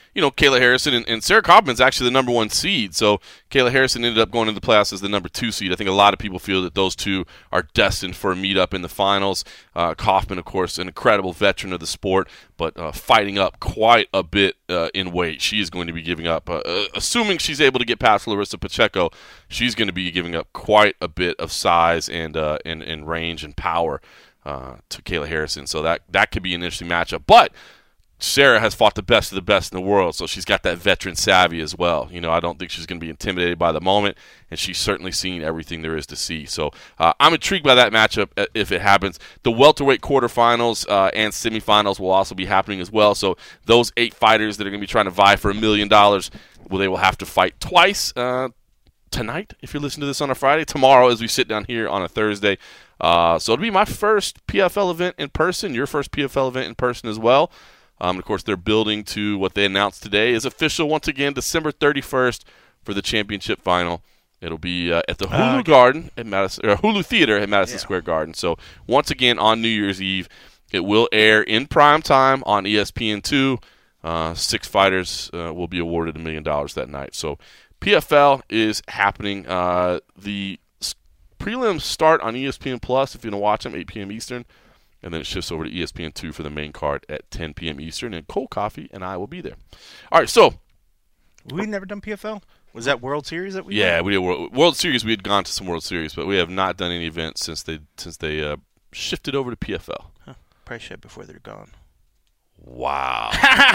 you know, Kayla Harrison and, and Sarah Kaufman's actually the number one seed. So Kayla Harrison ended up going into the playoffs as the number two seed. I think a lot of people feel that those two are destined for a meetup in the finals. Uh, Kaufman, of course, an incredible veteran of the sport, but uh, fighting up quite a bit uh, in weight. She is going to be giving up, uh, uh, assuming she's able to get past Larissa Pacheco, she's going to be giving up quite a bit of size and uh, and, and range and power uh, to Kayla Harrison. So that, that could be an interesting matchup. But Sarah has fought the best of the best in the world, so she's got that veteran savvy as well. You know, I don't think she's going to be intimidated by the moment, and she's certainly seen everything there is to see. So uh, I'm intrigued by that matchup if it happens. The welterweight quarterfinals uh, and semifinals will also be happening as well. So those eight fighters that are going to be trying to vie for a million dollars, well, they will have to fight twice uh, tonight, if you're listening to this on a Friday, tomorrow as we sit down here on a Thursday. Uh, so it'll be my first P F L event in person, your first P F L event in person as well. Um, of course, they're building to what they announced today is official once again, December thirty-first for the championship final. It'll be uh, at the Hulu uh, Garden at Madison, or Hulu Theater at Madison yeah. Square Garden. So once again on New Year's Eve, it will air in prime time on E S P N two. Uh, six fighters uh, will be awarded a million dollars that night. So P F L is happening. Uh, the prelims start on E S P N Plus if you want to watch them, eight p.m. Eastern. And then it shifts over to E S P N two for the main card at ten p.m. Eastern. And Cold Coffee and I will be there. All right, so. We've never done P F L? Was that World Series that we Yeah, did? we did World, World Series. We had gone to some World Series, but we have not done any events since they since they uh, shifted over to P F L. Huh. Probably should before they're gone. Wow.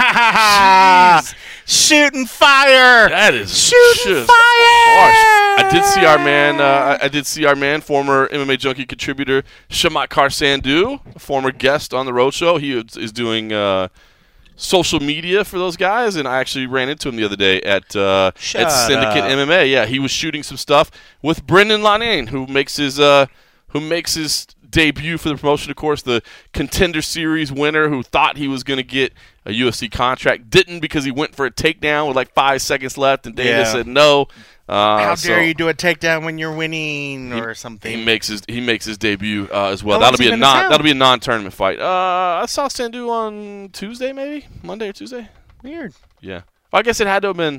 Shooting fire. That is shooting just fire. Harsh. I did see our man. Uh, I did see our man, former M M A Junkie contributor Shamat Sandhu, a former guest on the Road Show. He is doing uh, social media for those guys, and I actually ran into him the other day at uh, at Syndicate up. M M A. Yeah, he was shooting some stuff with Brendan Lanane, who makes his uh, who makes his debut for the promotion, of course, the Contender Series winner who thought he was going to get a U F C contract, didn't because he went for a takedown with like five seconds left, and Dana yeah. said no. Uh, How so dare you do a takedown when you're winning he, or something? He makes his he makes his debut uh, as well. How That'll be a non non that'll be a non-tournament fight. Uh, I saw Sandhu on Tuesday, maybe Monday or Tuesday. Weird. Yeah, well, I guess it had to have been.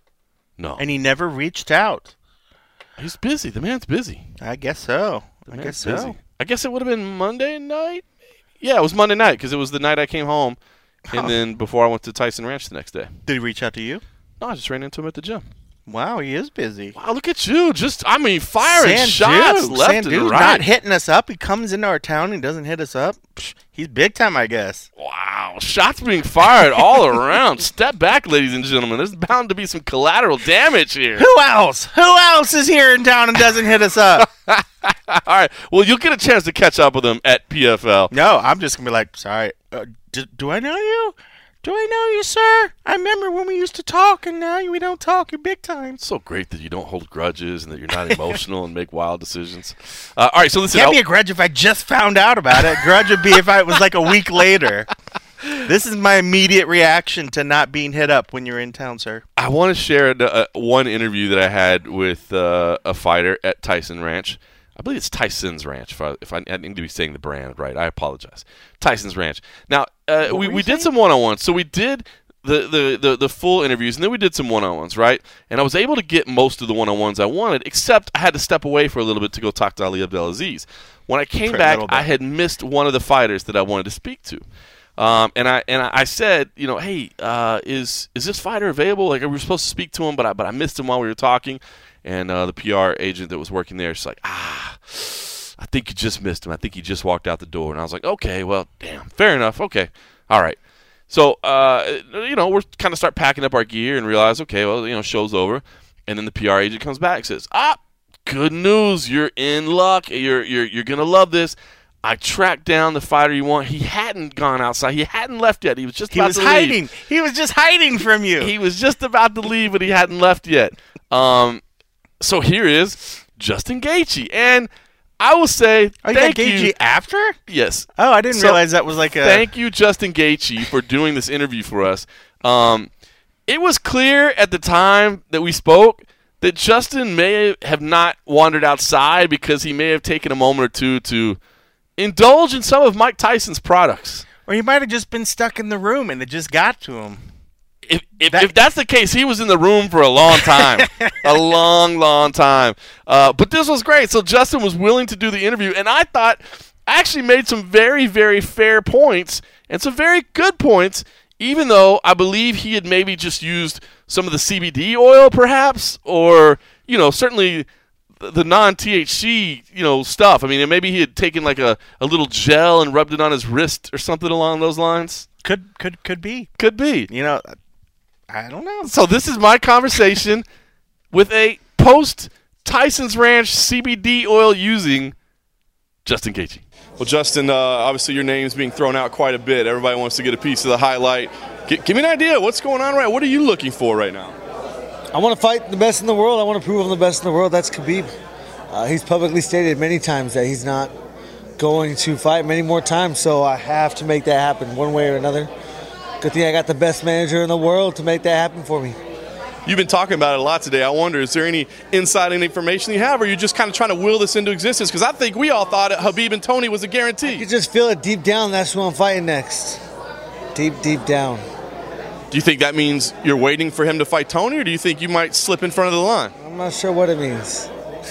No, and he never reached out. He's busy. The man's busy. I guess so. The I man's guess busy. so. I guess it would have been Monday night. Yeah, it was Monday night because it was the night I came home, and huh. then before I went to Tyson Ranch the next day. Did he reach out to you? No, I just ran into him at the gym. Wow, he is busy. Wow, look at you. Just, I mean, firing Sandhu, shots left Sandhu's and right. not hitting us up. He comes into our town and doesn't hit us up. Psh, he's big time, I guess. Wow, shots being fired all around. Step back, ladies and gentlemen. There's bound to be some collateral damage here. Who else? Who else is here in town and doesn't hit us up? All right. Well, you'll get a chance to catch up with him at P F L. No, I'm just going to be like, sorry, uh, do, do I know you? Do I know you, sir? I remember when we used to talk, and now we don't talk. You're big time. It's so great that you don't hold grudges and that you're not emotional and make wild decisions. Uh, all right, so listen. Can't be a grudge if I just found out about it. A grudge would be if I, it was like a week later. This is my immediate reaction to not being hit up when you're in town, sir. I want to share uh, one interview that I had with uh, a fighter at Tyson Ranch. I believe it's Tyson's Ranch. If I, if I, I need to be saying the brand right, I apologize. Tyson's Ranch. Now, uh, we, we did some one-on-ones. So we did the, the, the, the full interviews, and then we did some one-on-ones, right? And I was able to get most of the one-on-ones I wanted, except I had to step away for a little bit to go talk to Ali Abdelaziz. When I came for back, I had missed one of the fighters that I wanted to speak to. Um, and I and I said, you know, hey, uh, is is this fighter available? Like, we were supposed to speak to him, but I but I missed him while we were talking. And uh, the P R agent that was working there is like, ah, I think you just missed him. I think he just walked out the door. And I was like, okay, well, damn, fair enough. Okay, all right. So, uh, you know, we're kind of start packing up our gear and realize, okay, well, you know, show's over. And then the P R agent comes back and says, ah, good news. You're in luck. You're you're you're gonna love this. I tracked down the fighter you want. He hadn't gone outside. He hadn't left yet. He was just he about was to hiding. leave. He was just hiding from you. He was just about to leave, but he hadn't left yet. Um. So here is Justin Gaethje, and I will say oh, you thank got Gaethje you. after? Yes. Oh, I didn't so, realize that was like a. Thank you, Justin Gaethje, for doing this interview for us. Um, it was clear at the time that we spoke that Justin may have not wandered outside because he may have taken a moment or two to indulge in some of Mike Tyson's products. Or he might have just been stuck in the room and it just got to him. if if, That- if that's the case, he was in the room for a long time, a long, long time. Uh, but this was great. So Justin was willing to do the interview, and I thought actually made some very, very fair points and some very good points. Even though I believe he had maybe just used some of the C B D oil, perhaps, or you know, certainly the, the non-T H C, you know, stuff. I mean, maybe he had taken like a, a little gel and rubbed it on his wrist or something along those lines. Could could could be. Could be. You know, I don't know. So this is my conversation with a post Tyson's Ranch C B D oil using Justin Gaethje. Well, Justin, uh, obviously your name's being thrown out quite a bit. Everybody wants to get a piece of the highlight. G- give me an idea. What's going on right now? What are you looking for right now? I want to fight the best in the world. I want to prove I'm the best in the world. That's Khabib. Uh, he's publicly stated many times that he's not going to fight many more times, so I have to make that happen one way or another. Good thing I got the best manager in the world to make that happen for me. You've been talking about it a lot today. I wonder, is there any inside information you have, or are you just kind of trying to will this into existence? Because I think we all thought it, Khabib and Tony was a guarantee. You just feel it deep down. That's who I'm fighting next. Deep, deep down. Do you think that means you're waiting for him to fight Tony, or do you think you might slip in front of the line? I'm not sure what it means.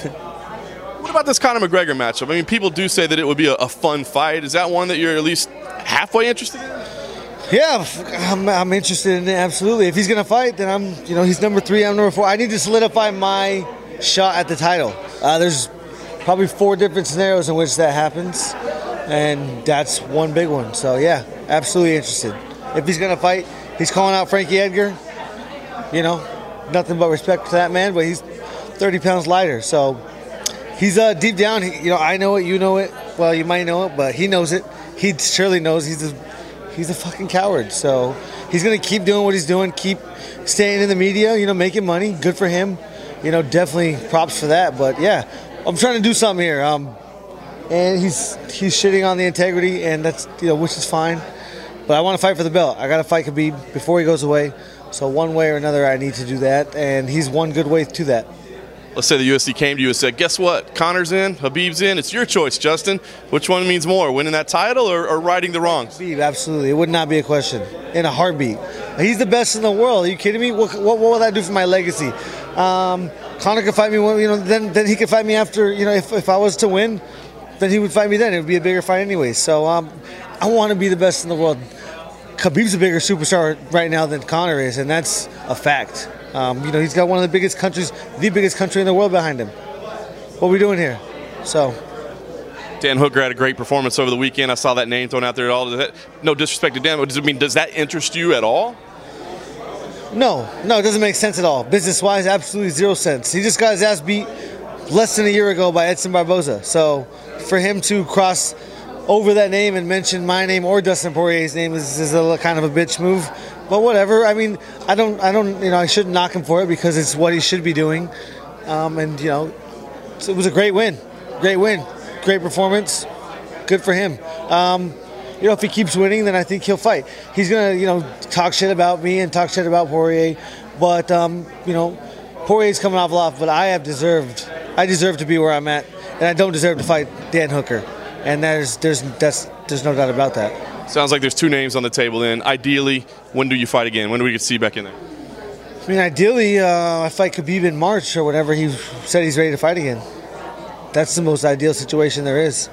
What about this Conor McGregor matchup? I mean, people do say that it would be a, a fun fight. Is that one that you're at least halfway interested in? Yeah, I'm, I'm interested in it, absolutely. If he's going to fight, then I'm, you know, he's number three, I'm number four. I need to solidify my shot at the title. Uh, there's probably four different scenarios in which that happens, and that's one big one. So, yeah, absolutely interested. If he's going to fight, he's calling out Frankie Edgar. You know, nothing but respect to that man, but he's thirty pounds lighter. So he's uh, deep down, he, you know, I know it, you know it. Well, you might know it, but he knows it. He surely knows he's a He's a fucking coward, so he's going to keep doing what he's doing, keep staying in the media, you know, making money. Good for him. You know, definitely props for that. But, yeah, I'm trying to do something here. Um, and he's he's shitting on the integrity, and that's, you know, which is fine. But I want to fight for the belt. I got to fight Khabib before he goes away. So one way or another, I need to do that, and he's one good way to that. Let's say the U F C came to you and said, guess what? Conor's in, Khabib's in. It's your choice, Justin. Which one means more, winning that title or, or righting the wrongs? Khabib, absolutely. It would not be a question. In a heartbeat. He's the best in the world. Are you kidding me? What, what, what will that do for my legacy? Um, Conor could fight me, you know, then then he could fight me after, you know, if, if I was to win, then he would fight me then. It would be a bigger fight anyway. So um, I want to be the best in the world. Khabib's a bigger superstar right now than Conor is, and that's a fact. Um, you know, he's got one of the biggest countries, the biggest country in the world behind him. What are we doing here? So, Dan Hooker had a great performance over the weekend. I saw that name thrown out there at all. Does that, no disrespect to Dan, but does it mean does that interest you at all? No, no, it doesn't make sense at all. Business-wise, absolutely zero sense. He just got his ass beat less than a year ago by Edson Barboza. So, for him to cross over that name and mention my name or Dustin Poirier's name is, is a kind of a bitch move. But whatever. I mean, I don't, I don't, you know, I shouldn't knock him for it because it's what he should be doing. Um, and you know, it was a great win, great win, great performance. Good for him. Um, you know, if he keeps winning, then I think he'll fight. He's gonna, you know, talk shit about me and talk shit about Poirier. But um, you know, Poirier's coming off a lot. But I have deserved, I deserve to be where I'm at, and I don't deserve to fight Dan Hooker. And there's, there's, that's, there's no doubt about that. Sounds like there's two names on the table then. Ideally, when do you fight again? When do we get to see you back in there? I mean, ideally, uh, I fight Khabib in March or whenever he said he's ready to fight again. That's the most ideal situation there is.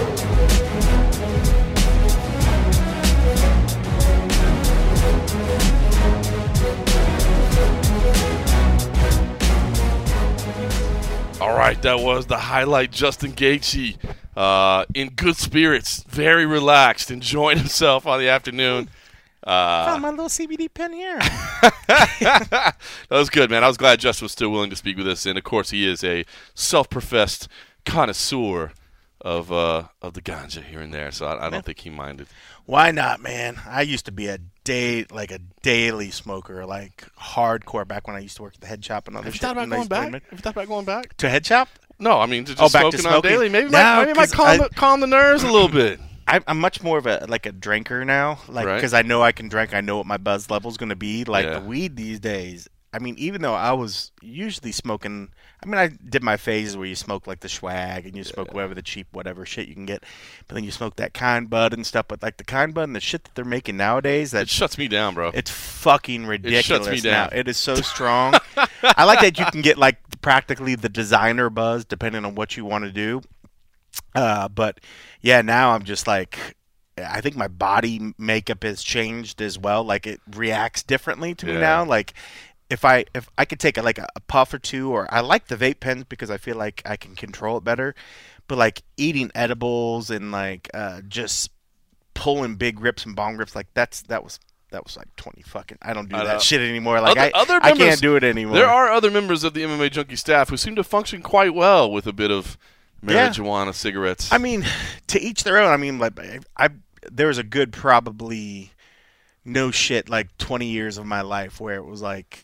All right, that was the highlight. Justin Gaethje, uh, in good spirits, very relaxed, enjoying himself on the afternoon. Uh, Found my little C B D pen here. that was good, man. I was glad Justin was still willing to speak with us, and of course, he is a self-professed connoisseur of uh, of the ganja here and there, so I, I don't think he minded. Why not, man? I used to be a day like a daily smoker, like hardcore back when I used to work at the head shop and other Have you shit. thought about in the going East back? Pyramid. Have you thought about going back? To head shop? No, I mean to just Oh, back to smoking on smoking? daily. Maybe it No, might, maybe it might 'cause calm, I- the, calm the nerves a little bit. I, I'm much more of a like a drinker now, like Right. because I know I can drink. I know what my buzz level is going to be. Like Yeah. the weed these days, I mean, even though I was usually smoking, I mean, I did my phases where you smoke like the swag and you smoke yeah. whatever the cheap whatever shit you can get, but then you smoke that kind bud and stuff. But like the kind bud and the shit that they're making nowadays, that it shuts me down, bro. It's fucking ridiculous. It shuts me down. Now. It is so strong. I like that you can get like practically the designer buzz depending on what you want to do. Uh, but yeah, now I'm just like, I think my body makeup has changed as well. Like it reacts differently to yeah. me now. Like if I if I could take a, like a, a puff or two, or I like the vape pens because I feel like I can control it better. But like eating edibles and like uh, just pulling big rips and bong rips, like that's that was. That was like twenty fucking. I don't do I that know. shit anymore. Like other, I, other members, I can't do it anymore. There are other members of the M M A Junkie staff who seem to function quite well with a bit of marijuana, yeah. cigarettes. I mean, to each their own. I mean, like I, I there was a good probably no shit like twenty years of my life where it was like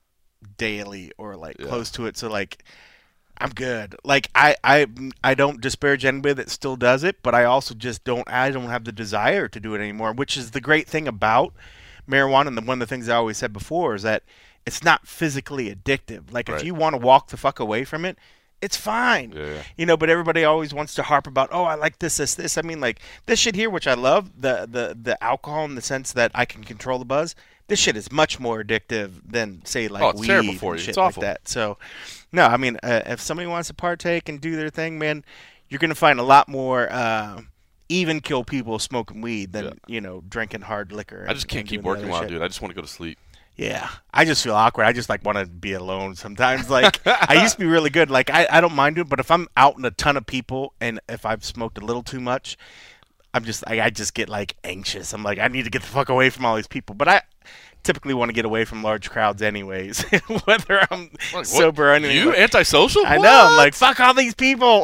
daily or like yeah. close to it. So like. I'm good. Like I, I, I don't disparage anybody that still does it, but I also just don't. I don't have the desire to do it anymore. Which is the great thing about marijuana, and the, one of the things I always said before is that it's not physically addictive. Like right. if you want to walk the fuck away from it, it's fine. Yeah, yeah. You know. But everybody always wants to harp about, oh, I like this, this, this. I mean, like this shit here, which I love, the the the alcohol in the sense that I can control the buzz. This shit is much more addictive than say like oh, it's weed terrible for you. and shit it's like awful. that. So, no, I mean, uh, if somebody wants to partake and do their thing, man, you're gonna find a lot more uh, even kill people smoking weed than yeah. you know drinking hard liquor. I just can't keep working while, dude. I just want to go to sleep. Yeah, I just feel awkward. I just like want to be alone sometimes. Like I used to be really good. Like I, I don't mind it, but if I'm out in a ton of people and if I've smoked a little too much, I'm just I, I just get like anxious. I'm like I need to get the fuck away from all these people. But I typically want to get away from large crowds anyways, whether I'm like, sober or anything. You antisocial? I what? know. I'm like, fuck all these people.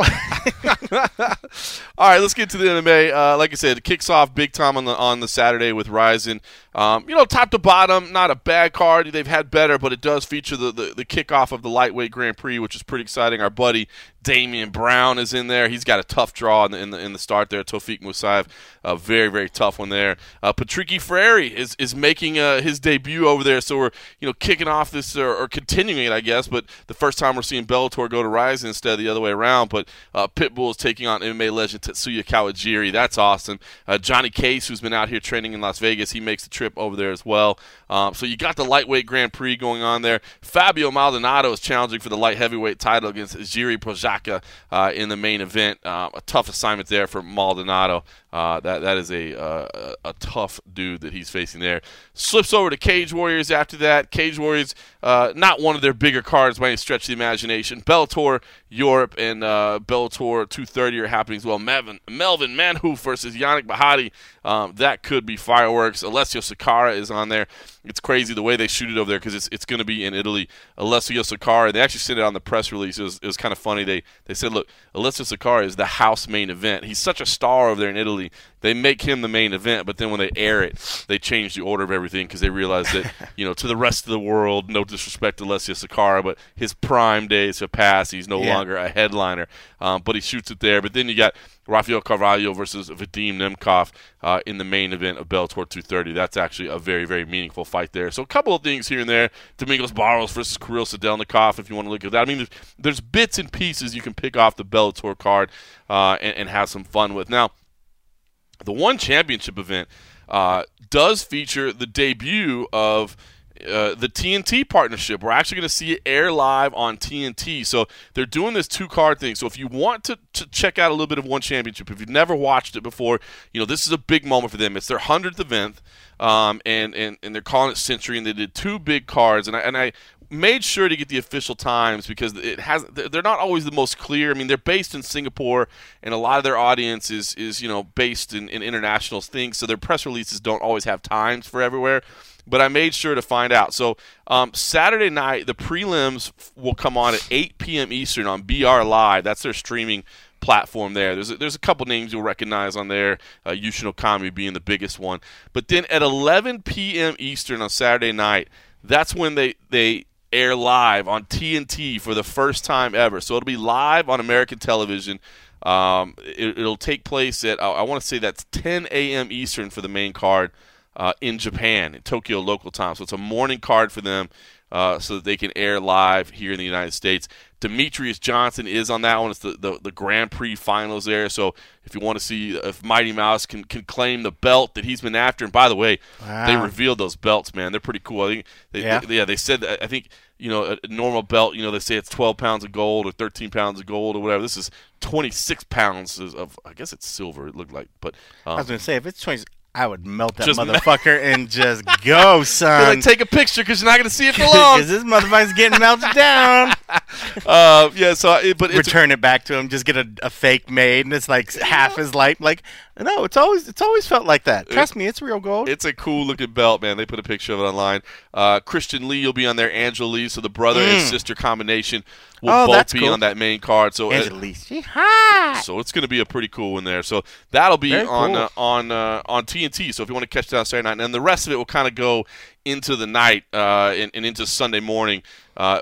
All right, let's get to the M M A. Uh, like I said, it kicks off big time on the on the Saturday with Rizin. Um, you know, top to bottom, not a bad card. They've had better, but it does feature the, the, the kickoff of the lightweight Grand Prix, which is pretty exciting. Our buddy Damian Brown is in there. He's got a tough draw in the in the, in the start there. Tofik Musayev, a very very tough one there. Uh, Patricky Freire is is making uh, his debut over there, so we're you know kicking off this or, or continuing it, I guess. But the first time we're seeing Bellator go to Rizin instead of the other way around. But uh, Pitbull is taking on M M A legend Tetsuya Kawajiri. That's awesome. Uh, Johnny Case, who's been out here training in Las Vegas, he makes the trip over there as well. Um, so you got the lightweight Grand Prix going on there. Fabio Maldonado is challenging for the light heavyweight title against Jiri Prochazka uh, in the main event. Uh, a tough assignment there for Maldonado. Uh, that that is a, uh, a tough dude that he's facing there. Slips over to Cage Warriors after that. Cage Warriors, uh, not one of their bigger cards by any stretch of the imagination. Bellator Europe and uh, Bellator two thirty are happening as well. Melvin, Melvin Manhoef versus Yannick Bahati. Um, that could be fireworks. Alessio Sakara is on there. It's crazy the way they shoot it over there because it's it's going to be in Italy. Alessio Sakara, they actually said it on the press release. It was, it was kind of funny. They they said, look, Alessio Sakara is the house main event. He's such a star over there in Italy. They make him the main event, but then when they air it, they change the order of everything because they realize that, you know, to the rest of the world, no disrespect to Alessio Sakara, but his prime days have passed. He's no yeah. longer a headliner, um, but he shoots it there. But then you got Rafael Carvalho versus Vadim Nemkov uh, in the main event of Bellator two thirty. That's actually a very, very meaningful fight there. So a couple of things here and there. Domingos Barros versus Kirill Sadelnikov, if you want to look at that. I mean, there's, there's bits and pieces you can pick off the Bellator card uh, and, and have some fun with. Now, the One Championship event uh, does feature the debut of Uh, the T N T partnership. We're actually going to see it air live on T N T. So they're doing this two-card thing. So if you want to, to check out a little bit of One Championship, if you've never watched it before, you know, this is a big moment for them. It's their hundredth event, um, and, and, and they're calling it Century, and they did two big cards. And I, and I made sure to get the official times because it has they're not always the most clear. I mean, they're based in Singapore, and a lot of their audience is, is you know, based in, in international things, so their press releases don't always have times for everywhere. But I made sure to find out. So um, Saturday night, the prelims will come on at eight p.m. Eastern on B R Live. That's their streaming platform there. There's a, there's a couple names you'll recognize on there, uh, Yushin Okami being the biggest one. But then at eleven p.m. Eastern on Saturday night, that's when they, they air live on T N T for the first time ever. So it'll be live on American television. Um, it, it'll take place at, I, I want to say that's ten a.m. Eastern for the main card. Uh, in Japan, in Tokyo local time. So it's a morning card for them. uh, so that they can air live here in the United States. Demetrius Johnson is on that one. It's the, the, the Grand Prix finals there. So if you want to see if Mighty Mouse can, can claim the belt that he's been after, and by the way, Wow. they revealed those belts, man. They're pretty cool. I think they, Yeah. they, yeah, they said that, I think, you know, a, a normal belt, you know, they say it's twelve pounds of gold or thirteen pounds of gold or whatever. This is twenty-six pounds of, I guess it's silver, it looked like. But um, I was going to say, if it's twenty, I would melt that Just motherfucker and just go, son. like, take a picture because you're not going to see it for long. Because this motherfucker's getting melted down. uh, yeah, so I- but it's Return it back to him. Just get a, a fake made, and it's like half as light. Like, no, it's always it's always felt like that. Trust me, it's real gold. It's a cool looking belt, man. They put a picture of it online. Uh, Christian Lee will be on there. Angela Lee, so the brother and sister combination will Oh, both that's be cool. on that main card. So, uh, Angela Lee, she hot. so it's going to be a pretty cool one there. So that'll be Very on cool. uh, on uh, on T N T. So if you want to catch that on Saturday night, and the rest of it will kind of go into the night uh, and, and into Sunday morning. Uh,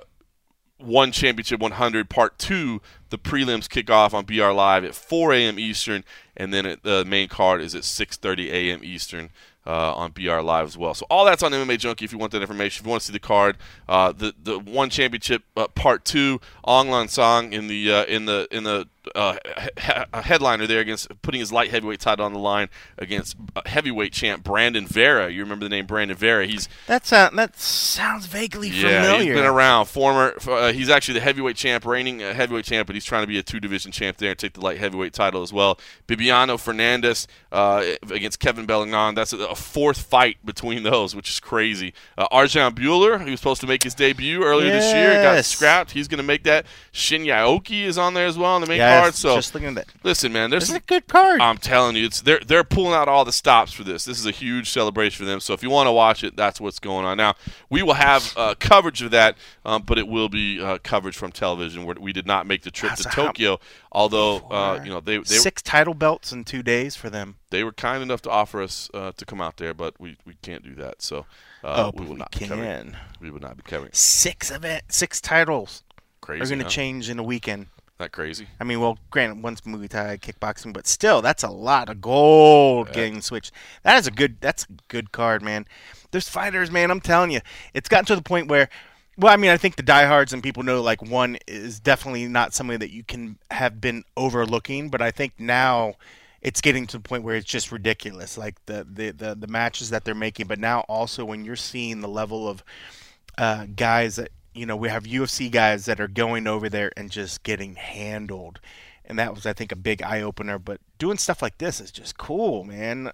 One Championship one hundred Part two, the prelims kick off on B R Live at four a.m. Eastern, and then it, the main card is at six thirty a.m. Eastern uh, on B R Live as well. So all that's on M M A Junkie if you want that information. If you want to see the card, uh, the the One Championship uh, Part two, Ong Lan Song in the uh, in the in the uh, he- headliner there against putting his light heavyweight title on the line against heavyweight champ Brandon Vera. You remember the name Brandon Vera? He's That's uh, that sounds vaguely yeah, familiar. he's been around. Former, uh, he's actually the heavyweight champ, reigning uh, heavyweight champ, but he's trying to be a two-division champ there and take the light heavyweight title as well. Bibiano Fernandez uh, against Kevin Bellinon. That's a, a fourth fight between those, which is crazy. Uh, Arjan Bueller, he was supposed to make his debut earlier this year, got Yes. scrapped. He's going to make that. Shin Yaoki is on there as well on the main Yes, card. So just looking at that. listen, man, there's This is some a good card. I'm telling you, it's they're they're pulling out all the stops for this. This is a huge celebration for them. So if you want to watch it, that's what's going on. Now we will have uh, coverage of that, um, but it will be uh, coverage from television. Where we did not make the trip Ah, to so how- Tokyo, although uh, you know they they, Six title belts in two days for them. they were kind enough to offer us uh, to come out there, but we, we can't do that. So uh, Oh, we but will we not be covering. can. We will not be covering. Six event, six titles Crazy, are going to huh? change in a weekend. Not crazy. I mean, well, granted, one's Muay Thai, kickboxing, but still, that's a lot of gold getting switched. That is a good. That's a good card, man. There's fighters, man. I'm telling you, it's gotten to the point where, well, I mean, I think the diehards and people know like one is definitely not something that you can have been overlooking, but I think now it's getting to the point where it's just ridiculous, like the the the, the matches that they're making. But now also when you're seeing the level of uh, guys that. You know, we have U F C guys that are going over there and just getting handled. And that was, I think, a big eye-opener. But doing stuff like this is just cool, man.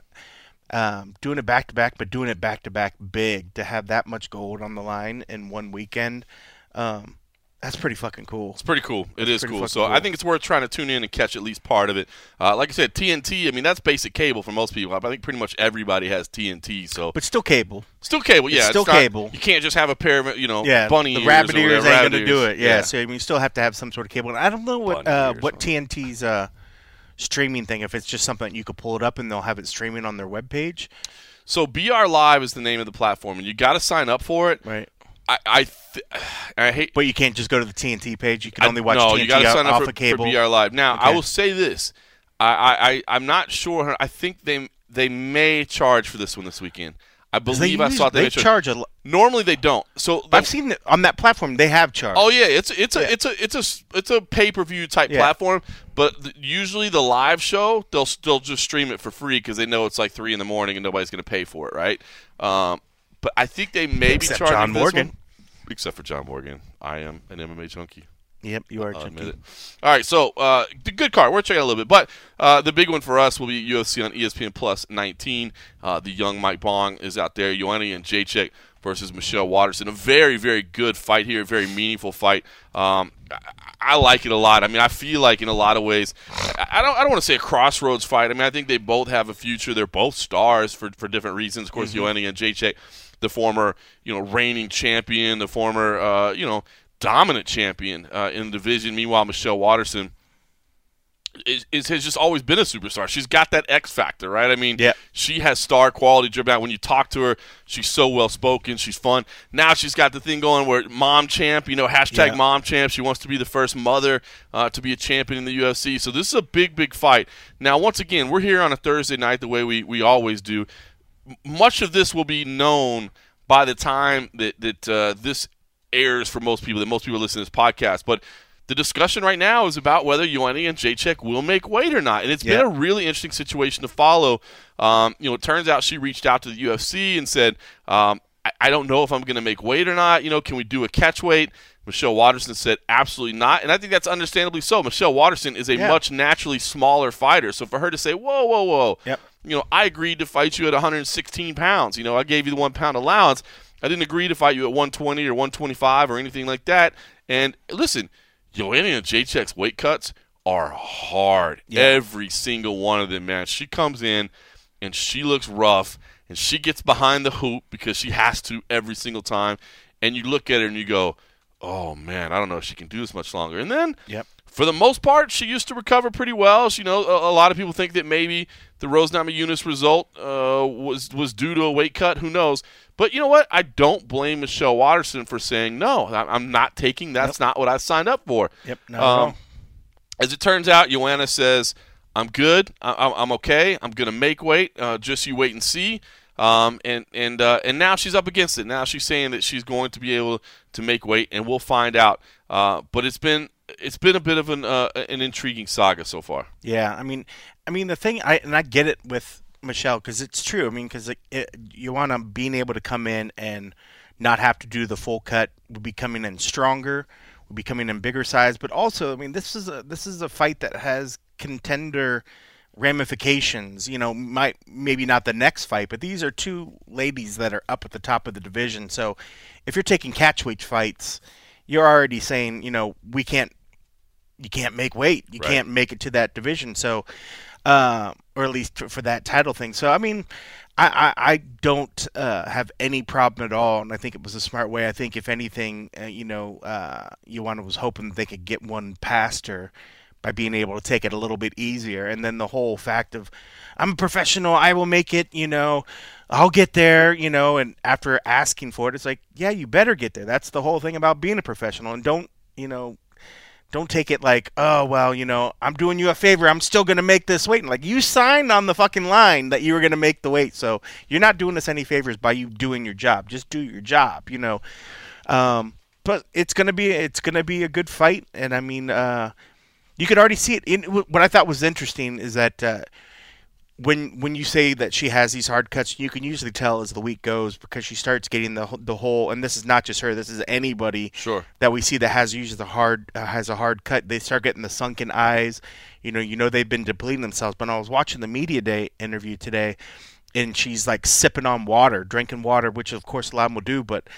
Um, doing it back-to-back, but doing it back-to-back big. To have that much gold on the line in one weekend, um, that's pretty fucking cool. It's pretty cool. It is pretty cool. fucking So cool. I think it's worth trying to tune in and catch at least part of it. Uh, like I said, T N T, I mean, that's basic cable for most people. I think pretty much everybody has T N T. So But still cable. still cable, yeah. It's still not- cable. You can't just have a pair of, you know, Yeah, bunny the ears rabbit or ears whatever, ain't rabbit going to do ears. it. Yeah, so I mean, you still have to have some sort of cable. And I don't know what Bunny uh, ears what or T N T's uh, streaming thing, if it's just something that you could pull it up and they'll have it streaming on their webpage. So B R Live is the name of the platform, and you got to sign up for it. Right. I I, th- I hate. But you can't just go to the T N T page. You can I- only watch no, T N T you got to off, sign up off for, of cable. for B R Live. Now, I Okay. will say this: I, I, I I'm not sure. I think they they may charge for this one this weekend. I 'Cause they believe I use- saw that they they charge. charge a. lo- Normally they don't. So I've seen it on that platform. They have charged. Oh yeah, it's it's a Yeah. it's a it's a it's a pay per view type Yeah. platform. But th- usually the live show they'll still just stream it for free because they know it's like three in the morning and nobody's going to pay for it, right? Um, but I think they may Except be charging John for this Morgan. one. Except for John Morgan, I am an M M A junkie. Yep, you are. I'll Junkie. admit it. All right, so uh, the good card. We're checking out a little bit, but uh, the big one for us will be U F C on E S P N Plus nineteen. Uh, the young Mike Bong is out there. Ioane and Jacek versus Michelle Waterson. A very, very good fight here. A very meaningful fight. Um, I, I like it a lot. I mean, I feel like in a lot of ways, I, I don't. I don't want to say a crossroads fight. I mean, I think they both have a future. They're both stars for for different reasons. Of course, mm-hmm. Ioane and Jacek, the former you know reigning champion, the former uh, you know. dominant champion uh, in the division. Meanwhile, Michelle Waterson is, is has just always been a superstar. She's got that X factor, right? I mean, yeah. she has star quality driven out. When you talk to her, she's so well spoken. She's fun. Now she's got the thing going where mom champ, you know, hashtag yeah. mom champ. She wants to be the first mother uh, to be a champion in the U F C. So this is a big, big fight. Now, once again, we're here on a Thursday night the way we, we always do. Much of this will be known by the time that that uh, this airs for most people, that most people listen to this podcast. But the discussion right now is about whether Joanna Jędrzejczyk will make weight or not. And it's yeah. been a really interesting situation to follow. Um, you know, it turns out she reached out to the U F C and said, um, I, I don't know if I'm going to make weight or not. You know, can we do a catch weight? Michelle Waterson said absolutely not, and I think that's understandably so. Michelle Waterson is a yeah. much naturally smaller fighter, so for her to say, whoa, whoa, whoa, yep. you know, I agreed to fight you at one hundred sixteen pounds. You know, I gave you the one-pound allowance. I didn't agree to fight you at one twenty or one twenty-five or anything like that. And listen, Joanna Jędrzejczyk's weight cuts are hard. Yeah. Every single one of them, man. She comes in, and she looks rough, and she gets behind the hoop because she has to every single time. And you look at her and you go, oh, man, I don't know if she can do this much longer. And then, yep. for the most part, she used to recover pretty well. She, you know, a, a lot of people think that maybe the Rose Namajunas result uh, was was due to a weight cut. Who knows? But you know what? I don't blame Michelle Waterson for saying, no, I'm not taking. That's nope. not what I signed up for. Yep, no, um, no. As it turns out, Joanna says, I'm good. I, I'm okay. I'm going to make weight. Uh, just you wait and see. Um, and and uh, and now she's up against it. Now she's saying that she's going to be able to make weight, and we'll find out. Uh, but it's been it's been a bit of an uh, an intriguing saga so far. Yeah, I mean, I mean the thing, I and I get it with Michelle because it's true. I mean, because it, it, you want to being able to come in and not have to do the full cut. We'll be coming in stronger. We'll be coming in bigger size. But also, I mean, this is a this is a fight that has contender ramifications. You know, might maybe not the next fight, but these are two ladies that are up at the top of the division. So if you're taking catchweight fights, you're already saying, you know, we can't, you can't make weight, you right. can't make it to that division. So, uh, or at least for that title thing. So I mean, I I, I don't uh, have any problem at all, and I think it was a smart way. I think if anything, uh, you know, uh, Joanna was hoping that they could get one past her by being able to take it a little bit easier. And then the whole fact of, I'm a professional, I will make it, you know, I'll get there, you know, and after asking for it, it's like, yeah, you better get there. That's the whole thing about being a professional. And don't, you know, don't take it like, oh, well, you know, I'm doing you a favor, I'm still going to make this weight. And like, you signed on the fucking line that you were going to make the weight. So you're not doing us any favors by you doing your job. Just do your job, you know. Um, but it's going to be, it's going to be a good fight. And I mean, uh, you could already see it. In, what I thought was interesting is that uh, when when you say that she has these hard cuts, you can usually tell as the week goes because she starts getting the the whole. And this is not just her. This is anybody sure. that we see that has usually the hard uh, has a hard cut. They start getting the sunken eyes. You know, you know they've been depleting themselves. But I was watching the media day interview today, and she's like sipping on water, drinking water, which of course a lot of them will do, but.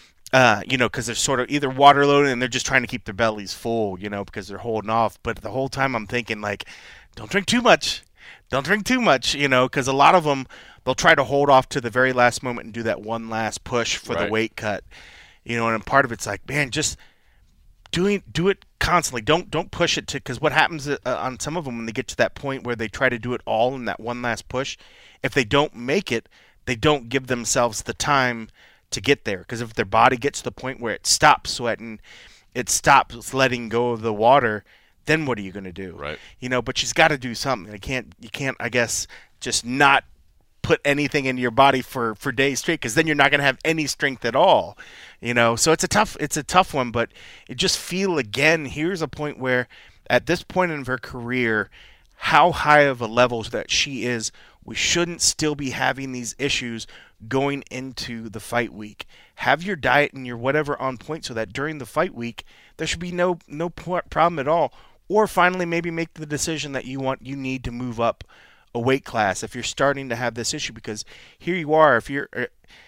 Uh, you know, because they're sort of either water loaded and they're just trying to keep their bellies full, you know, because they're holding off. But the whole time I'm thinking, like, don't drink too much. Don't drink too much, you know, because a lot of them, they'll try to hold off to the very last moment and do that one last push for right. the weight cut. You know, and part of it's like, man, just doing do it constantly. Don't don't push it to, because what happens uh, on some of them when they get to that point where they try to do it all in that one last push, if they don't make it, they don't give themselves the time to get there, because if their body gets to the point where it stops sweating, it stops letting go of the water, then what are you going to do? Right. You know, but she's got to do something. I can't, you can't, I guess, just not put anything into your body for, for days straight, because then you're not going to have any strength at all. You know, so it's a tough, it's a tough one, but it just feel again, here's a point where at this point in her career, how high of a level that she is, we shouldn't still be having these issues going into the fight week. Have your diet and your whatever on point so that during the fight week there should be no no problem at all. Or finally maybe make the decision that you want you need to move up a weight class if you're starting to have this issue, because here you are, if you're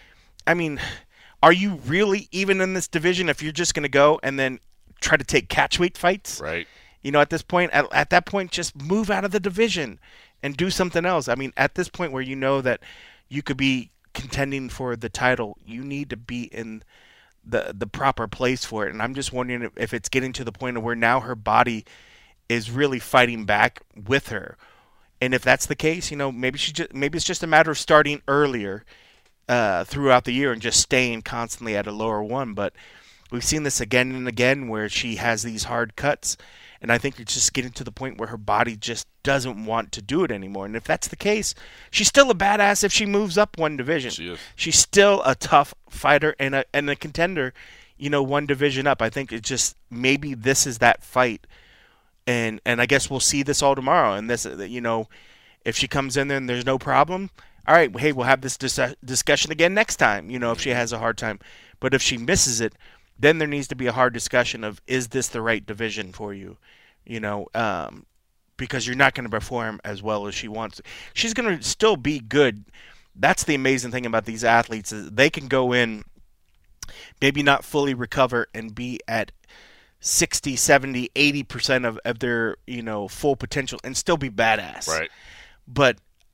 I mean, are you really even in this division if you're just going to go and then try to take catchweight fights? Right. You know, at this point at, at that point just move out of the division and do something else. I mean, at this point where you know that you could be contending for the title, you need to be in the the proper place for it. And I'm just wondering if it's getting to the point of where now her body is really fighting back with her. And if that's the case, you know, maybe she just maybe it's just a matter of starting earlier uh, throughout the year and just staying constantly at a lower one. But we've seen this again and again where she has these hard cuts. And I think it's just getting to the point where her body just doesn't want to do it anymore. And if that's the case, she's still a badass if she moves up one division. She is. She's still a tough fighter and a and a contender, you know, one division up. I think it's just maybe this is that fight, and and I guess we'll see this all tomorrow. And this, you know, if she comes in there and there's no problem, all right, hey, we'll have this dis- discussion again next time. You know, if she has a hard time, but if she misses it, then there needs to be a hard discussion of, is this the right division for you? You know, um, because you're not going to perform as well as she wants. She's going to still be good. That's the amazing thing about these athletes, is they can go in, maybe not fully recover, and be at sixty, seventy, eighty percent of, of their, you know, full potential and still be badass. Right. But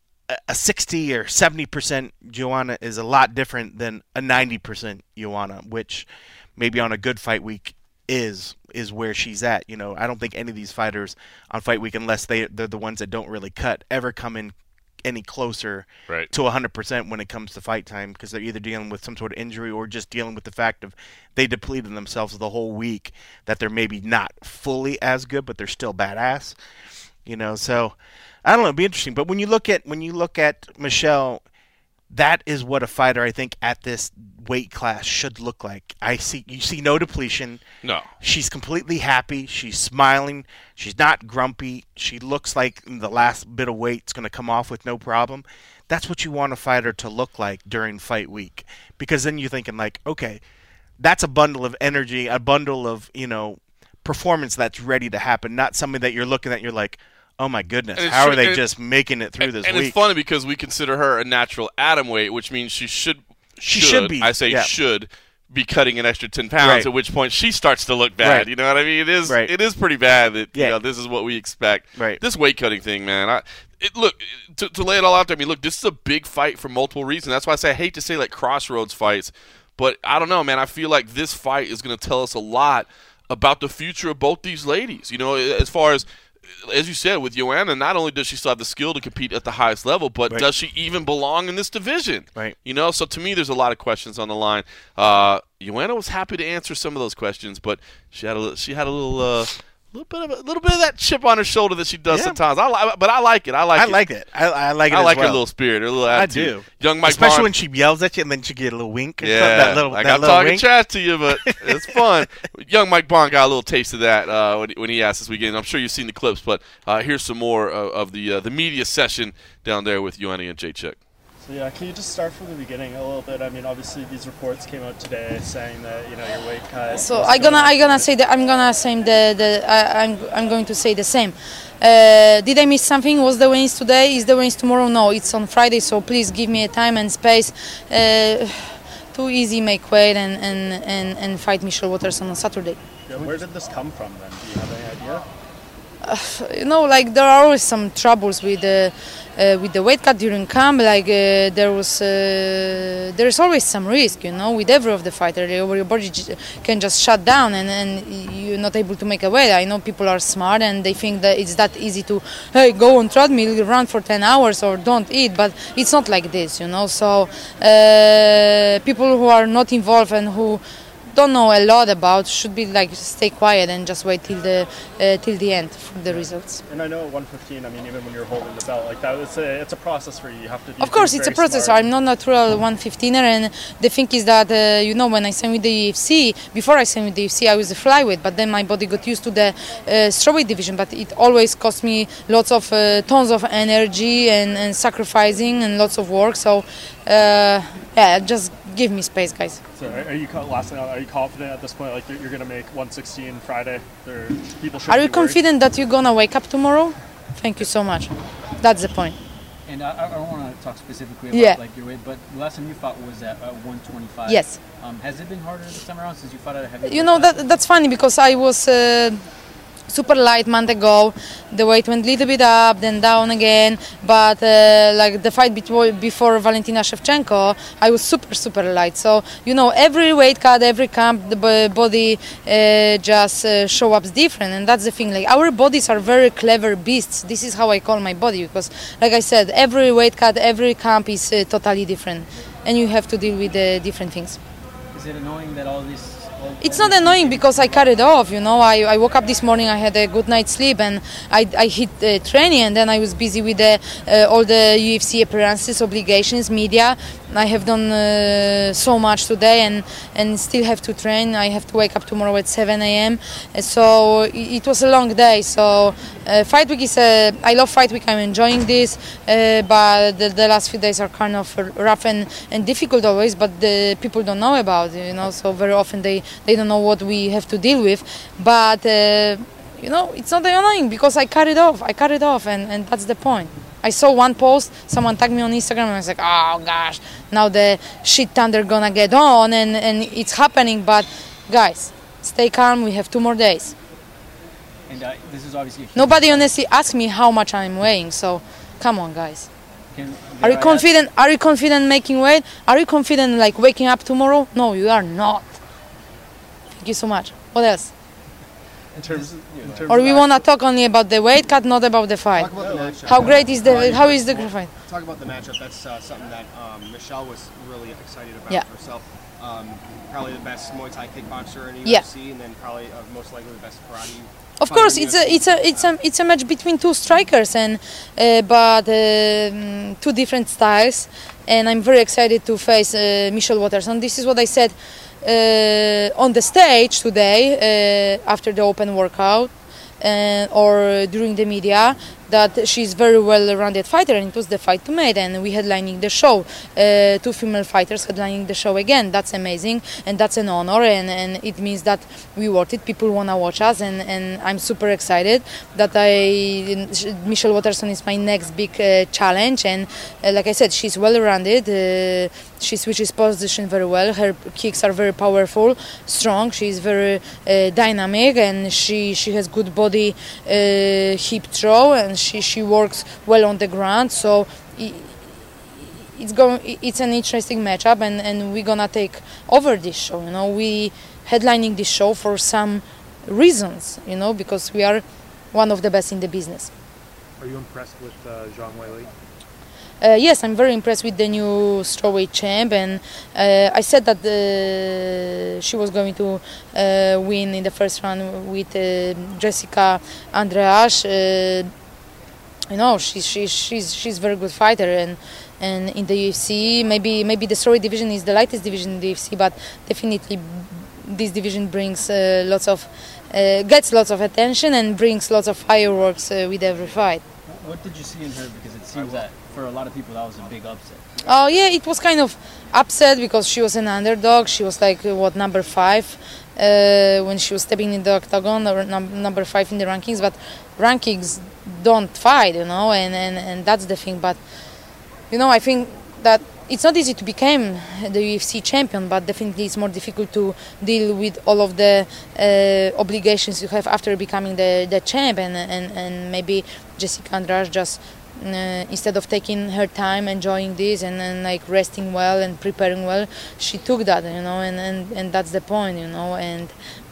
a sixty or seventy percent Joanna is a lot different than a ninety percent Joanna, which maybe on a good fight week is is where she's at. You know, I don't think any of these fighters on fight week, unless they they're the ones that don't really cut, ever come in any closer right. to one hundred percent when it comes to fight time, because they're either dealing with some sort of injury or just dealing with the fact of they depleted themselves the whole week, that they're maybe not fully as good, but they're still badass. You know, so I don't know, it'd be interesting. But when you look at when you look at Michelle, that is what a fighter, I think, at this weight class should look like. I see you see no depletion. No. She's completely happy. She's smiling. She's not grumpy. She looks like the last bit of weight's going to come off with no problem. That's what you want a fighter to look like during fight week, because then you're thinking like, okay, that's a bundle of energy, a bundle of, you know, performance that's ready to happen, not something that you're looking at, you're like, oh my goodness, how are they and, just making it through and, this and week? And it's funny because we consider her a natural atom weight, which means she should she should, should be I say yeah. should be cutting an extra ten pounds, right. at which point she starts to look bad. Right. You know what I mean? It is right. it is pretty bad that yeah. you know, this is what we expect. Right. This weight cutting thing, man. I, it, look, to, to lay it all out there, I mean, look, this is a big fight for multiple reasons. That's why I say I hate to say like crossroads fights, but I don't know, man. I feel like this fight is going to tell us a lot about the future of both these ladies. You know, as far as as you said, with Joanna, not only does she still have the skill to compete at the highest level, but right. does she even belong in this division? Right. You know, so to me, there's a lot of questions on the line. Uh, Joanna was happy to answer some of those questions, but she had a she had a little uh, little bit of a little bit of that chip on her shoulder that she does yeah. sometimes. I like, but I like it. I like I it. like it. I, I like it. I as like well. her little spirit, her little attitude. I do. Young Mike Especially Bond. when she yells at you and then she get a little wink. Or Yeah, something, that little, like that I'm little talking wink. trash to you, but it's fun. Young Mike Bond got a little taste of that uh, when, when he asked this weekend. I'm sure you've seen the clips, but uh, here's some more uh, of the uh, the media session down there with Joanna and Jacek. So yeah, can you just start from the beginning a little bit? I mean, obviously these reports came out today saying that, you know, your weight cut. So I gonna I gonna say that I'm gonna say the the I, I'm I'm going to say the same. Uh, did I miss something? Was the weigh-ins today? Is the weigh-ins tomorrow? No, it's on Friday. So please give me a time and space. Uh, too easy make weight and and, and, and fight Michelle Waters on a Saturday. Yeah, where did this come from then? Do you have any idea? Uh, you know, like there are always some troubles with the uh, with the weight cut during camp. Like uh, there was, uh, there's always some risk, you know, with every of the fighter. Your body j- can just shut down and, and you're not able to make a weight. I know people are smart and they think that it's that easy to, hey, go on treadmill, run for ten hours or don't eat, but it's not like this, you know. So uh, people who are not involved and who don't know a lot about should be like stay quiet and just wait till the uh, till the end for the results. And I know at one fifteen, I mean, even when you're holding the belt like that, it's a it's a process for you. You have to. Do of course, it's a process. Smart. I'm not natural one fifteener, and the thing is that uh, you know, when I signed with the U F C, before I signed with the U F C, I was a flyweight, but then my body got used to the uh, strawweight division. But it always cost me lots of uh, tons of energy and, and sacrificing and lots of work. So uh, yeah, just give me space, guys. So are you last thing, are you confident at this point, like you're, you're going to make one sixteen Friday? There, people should. Are you be confident that you're gonna wake up tomorrow? Thank you so much. That's the point. And I, I don't want to talk specifically about yeah. like your weight, but the last time you fought was at uh, one twenty-five. Yes. Um, has it been harder this time around since you fought at a heavy? You know that that's funny because I was. Uh, super light month ago, the weight went a little bit up, then down again, but uh, like the fight before, before Valentina Shevchenko, I was super super light. So you know, every weight cut, every camp, the b- body uh, just uh, show up different, and that's the thing. Like our bodies are very clever beasts. This is how I call my body because, like I said, every weight cut, every camp is uh, totally different, and you have to deal with uh, different things. Is it annoying that all these It's not annoying because I cut it off, you know. I, I woke up this morning, I had a good night's sleep, and I, I hit uh, training, and then I was busy with the, uh, all the U F C appearances, obligations, media. I have done uh, so much today, and, and still have to train. I have to wake up tomorrow at seven a m So it, it was a long day. So uh, fight week is a, I love fight week. I'm enjoying this, uh, but the, the last few days are kind of rough and, and difficult always. But the people don't know about it, you know. So very often they, they don't know what we have to deal with. But uh, you know, it's not annoying because I cut it off. I cut it off, and, and that's the point. I saw one post, someone tagged me on Instagram, and I was like, oh gosh, now the shit thunder gonna get on, and, and it's happening. But guys, stay calm, we have two more days. And uh, this is obviously... Nobody honestly asked me how much I'm weighing, so come on guys. Can, are you confident, are you confident making weight? Are you confident like waking up tomorrow? No, you are not. Thank you so much. What else? In terms, of, in terms or of we want to talk only about the weight cut, not about the fight. Talk about the matchup. How great is the how is the fight? Talk about the matchup. That's uh, something that um, Michelle was really excited about yeah. herself. Um, probably the best Muay Thai kickboxer in the yeah. U F C, and then probably uh, most likely the best karate. Of course, it's a it's a it's a it's a match between two strikers, and uh, but uh, two different styles. And I'm very excited to face uh, Michelle Waterson. This is what I said uh, on the stage today uh, after the open workout. Uh, or during the media, that she's very well-rounded fighter, and it was the fight to mate, and we headlining the show, uh, two female fighters headlining the show again. That's amazing, and that's an honor, and, and it means that we worth it. People want to watch us, and, and I'm super excited that I Michelle Waterson is my next big uh, challenge, and uh, like I said, she's well-rounded. Uh, she switches position very well. Her kicks are very powerful, strong. She's very uh, dynamic, and she she has good body uh, hip throw, and she she works well on the ground. So it, it's going it's an interesting matchup, and, and we're gonna take over this show. You know, we headlining this show for some reasons. You know, because we are one of the best in the business. Are you impressed with uh, Zhang Weili? Uh, yes, I'm very impressed with the new strawweight champ, and uh, I said that uh, she was going to uh, win in the first round with uh, Jessica Andreas. Uh, you know, she's she's she's she's a very good fighter, and and in the U F C, maybe maybe the strawweight division is the lightest division in the U F C, but definitely this division brings uh, lots of uh, gets lots of attention and brings lots of fireworks uh, with every fight. What did you see in her? Because it seems that for a lot of people that was a big upset. Oh yeah, it was kind of upset because she was an underdog. She was like uh, what number five uh, when she was stepping in the octagon, or num number five in the rankings. But rankings don't fight, you know, and, and, and that's the thing. But you know, I think that it's not easy to become the U F C champion, but definitely it's more difficult to deal with all of the uh, obligations you have after becoming the, the champ, and, and, and maybe Jessica Andrade just uh, instead of taking her time, enjoying this and, and like resting well and preparing well, she took that, you know, and, and, and that's the point, you know, and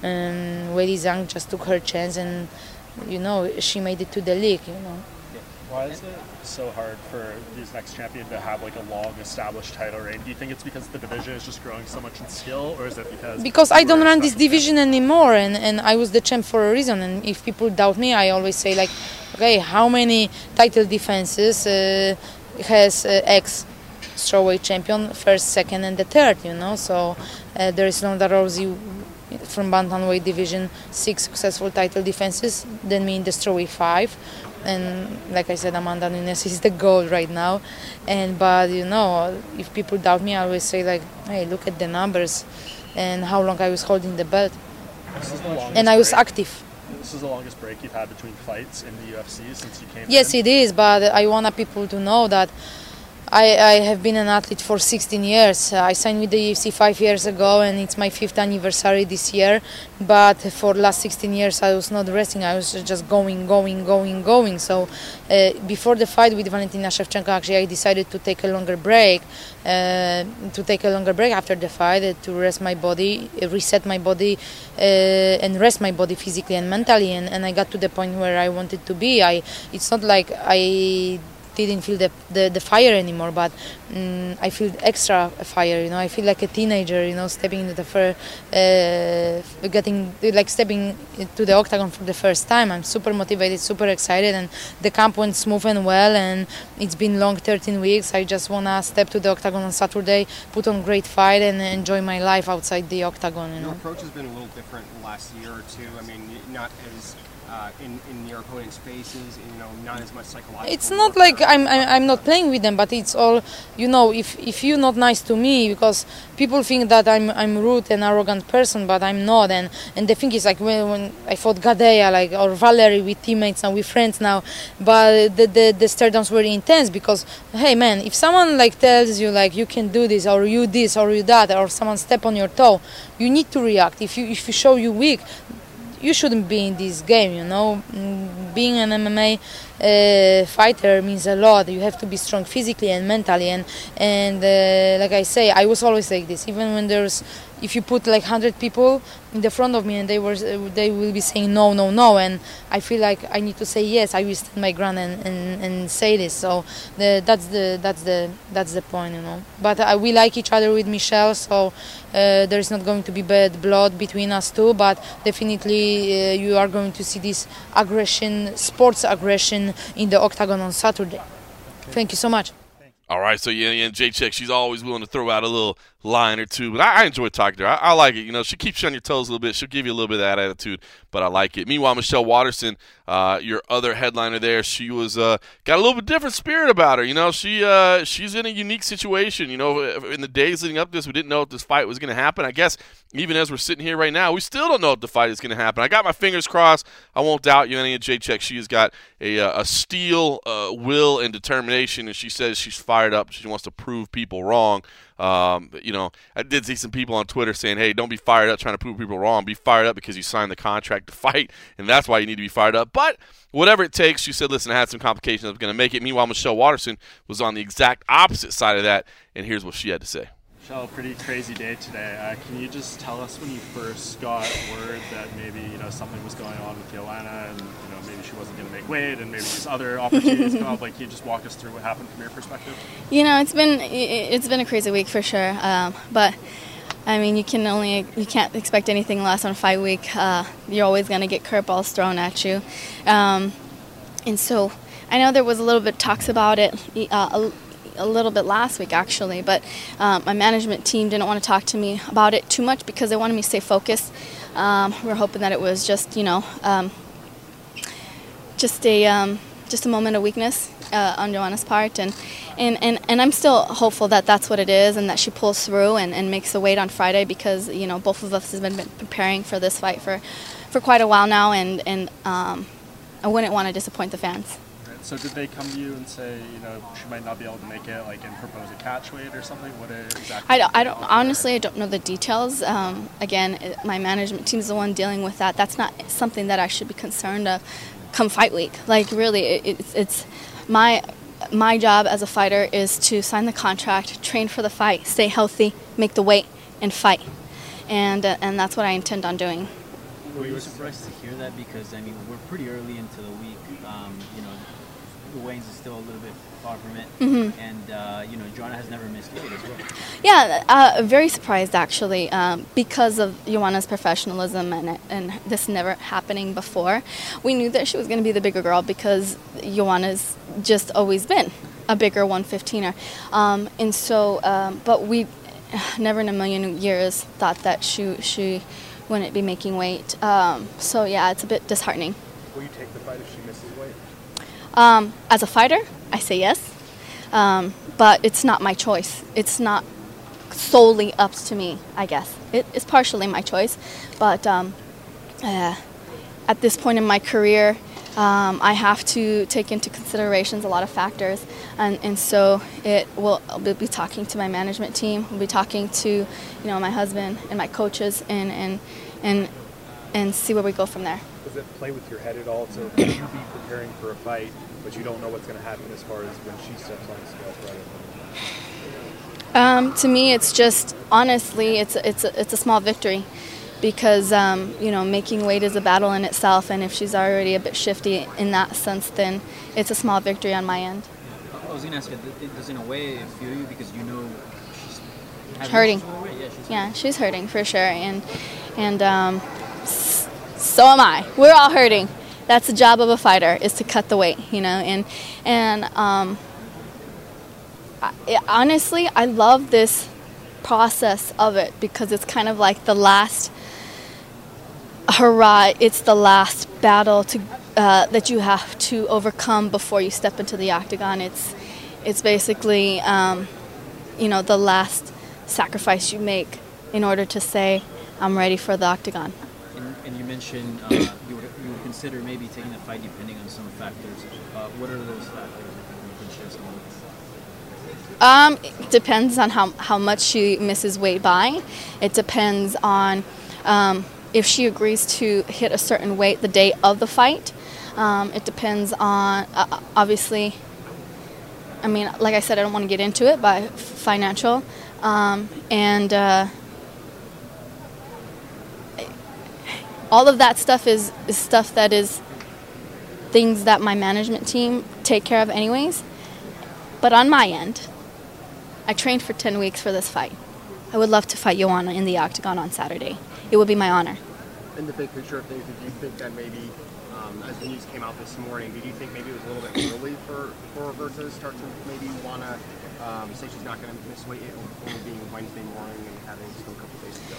um, Weili Zhang just took her chance, and you know, she made it to the league, you know. Why is it so hard for these next champions to have like a long established title reign? Do you think it's because the division is just growing so much in skill, or is it because... Because I don't run this division anymore, and, and I was the champ for a reason, and if people doubt me, I always say like, okay, how many title defenses uh, has uh, ex strawweight champion, first, second and the third, you know, so uh, there is Ronda Rousey from bantamweight division, six successful title defenses, then me in the strawweight five. And like I said, Amanda Nunes is the goal right now. And but you know, if people doubt me, I always say like, hey, look at the numbers and how long I was holding the belt. This is the longest and I was break. active. This is the longest break you've had between fights in the U F C since you came. Yes, in. it is. But I want people to know that I, I have been an athlete for sixteen years. I signed with the U F C five years ago, and it's my fifth anniversary this year. But for the last sixteen years, I was not resting. I was just going, going, going, going. So uh, before the fight with Valentina Shevchenko, actually, I decided to take a longer break, uh, to take a longer break after the fight, uh, to rest my body, uh, reset my body, uh, and rest my body physically and mentally. And, and I got to the point where I wanted to be. I, it's not like I didn't feel the, the, the fire anymore, but um, I feel extra fire, you know. I feel like a teenager, you know, stepping into the first, uh, getting, like stepping to the octagon for the first time. I'm super motivated, super excited, and the camp went smooth and well, and it's been long thirteen weeks. I just want to step to the octagon on Saturday, put on great fight, and enjoy my life outside the octagon, you know. Your approach has been a little different in the last year or two. I mean, not as uh, in, in your opponent's faces, you know, not as much psychological. It's not like I'm, I'm I'm not playing with them, but it's all, you know, if if you're not nice to me, because people think that I'm I'm rude and arrogant person, but I'm not. And and the thing is, like when, when I fought Gadea, like, or Valerie, with teammates now, with friends now, but the the, the stare downs were intense, because hey man, if someone like tells you like you can do this or you this or you that, or someone step on your toe, you need to react. If you if you show you weak, you shouldn't be in this game, you know. Being an M M A uh, fighter means a lot. You have to be strong physically and mentally, and and uh, like I say, I was always like this. Even when there's, if you put like one hundred people in the front of me and they were, they will be saying no, no, no, and I feel like I need to say yes. I will stand my ground and, and, and say this. So the, that's the that's the that's the point, you know. But uh, we like each other with Michelle, so uh, there is not going to be bad blood between us two. But definitely, uh, you are going to see this aggression, sports aggression, in the octagon on Saturday. Thank you so much. All right, so yeah, yeah, Jacek, she's always willing to throw out a little line or two, but I, I enjoy talking to her. I, I like it. You know, she keeps you on your toes a little bit. She'll give you a little bit of that attitude, but I like it. Meanwhile, Michelle Waterson, uh, your other headliner there, she was uh, got a little bit different spirit about her. You know, she uh, she's in a unique situation. You know, in the days leading up to this, we didn't know if this fight was going to happen. I guess even as we're sitting here right now, we still don't know if the fight is going to happen. I got my fingers crossed. I won't doubt you, Elena Jacek. She has got a, a steel uh, will and determination, and she says she's fired up. She wants to prove people wrong. Um, you know, I did see some people on Twitter saying, hey, don't be fired up trying to prove people wrong. Be fired up because you signed the contract to fight, and that's why you need to be fired up. But whatever it takes, she said, listen, I had some complications. I was going to make it. Meanwhile, Michelle Waterson was on the exact opposite side of that, and here's what she had to say. Michelle, pretty crazy day today. Uh, can you just tell us when you first got word that maybe, you know, something was going on with Joanna, and, you know, maybe she wasn't going to make weight, and maybe these other opportunities come up? Like, can you just walk us through what happened from your perspective? You know, it's been it's been a crazy week for sure. Um, but I mean, you can only you can't expect anything less on a fight week. Uh, you're always going to get curveballs thrown at you, um, and so I know there was a little bit talks about it. Uh, a little bit last week actually, but um, my management team didn't want to talk to me about it too much because they wanted me to stay focused. Um, we were hoping that it was just, you know, um, just a um, just a moment of weakness uh, on Joanna's part, and, and, and, and I'm still hopeful that that's what it is and that she pulls through and, and makes the weight on Friday, because, you know, both of us have been preparing for this fight for, for quite a while now, and, and um, I wouldn't want to disappoint the fans. So did they come to you and say, you know, she might not be able to make it, like, and propose a catch weight or something? What exactly? I don't, I don't honestly, I don't know the details. Um, again, it, my management team is the one dealing with that. That's not something that I should be concerned of come fight week. Like, really, it, it's, it's my my job as a fighter is to sign the contract, train for the fight, stay healthy, make the weight, and fight. And uh, and that's what I intend on doing. Were you surprised to hear that? Because, I mean, we're pretty early into the week. Um, you know, the weigh-ins is still a little bit far from it, mm-hmm. and uh, you know, Joanna has never missed weight as well. Yeah, uh, very surprised actually, um, because of Joanna's professionalism and and this never happening before. We knew that she was going to be the bigger girl because Joanna's just always been a bigger one fifteener, um, and so, um, but we never in a million years thought that she she wouldn't be making weight. Um, so yeah, it's a bit disheartening. Will you take the fight if she misses weight? Um, as a fighter, I say yes, um, but it's not my choice. It's not solely up to me, I guess. It is partially my choice, but um, uh, at this point in my career, um, I have to take into considerations a lot of factors, and, and so it will. I'll be talking to my management team. We'll be talking to, you know, my husband and my coaches, and and and and see where we go from there. Does it play with your head at all to you be preparing for a fight, but you don't know what's going to happen as far as when she steps on the scale? Right? Um, to me, it's just honestly, it's it's a, it's a small victory, because um, you know, making weight is a battle in itself, and if she's already a bit shifty in that sense, then it's a small victory on my end. I was going to ask you, it does in a way feel you because you know she's having hurting. Yeah, she's Yeah, she's hurting for sure, and and um, s- so am I. We're all hurting. That's the job of a fighter, is to cut the weight, you know. And and um, I, it, honestly, I love this process of it because it's kind of like the last hurrah. It's the last battle to uh, that you have to overcome before you step into the octagon. It's it's basically um, you know, the last sacrifice you make in order to say, I'm ready for the octagon. And, and you mentioned uh, you, would, you would consider maybe taking the fight depending on some factors. Uh, what are those factors? If you can share some of those? Um, it depends on how, how much she misses weight by. It depends on um, if she agrees to hit a certain weight the day of the fight. Um, it depends on, uh, obviously, I mean, like I said, I don't want to get into it, but financial. Um, and uh, all of that stuff is, is stuff that is things that my management team take care of anyways. But on my end, I trained for ten weeks for this fight. I would love to fight Joanna in the octagon on Saturday. It would be my honor. In the big picture of things, did you think that maybe, um, as the news came out this morning, did you think maybe it was a little bit early for, for her to start to maybe want to um, say she's not going to miss weight, only being Wednesday morning and having still a couple days to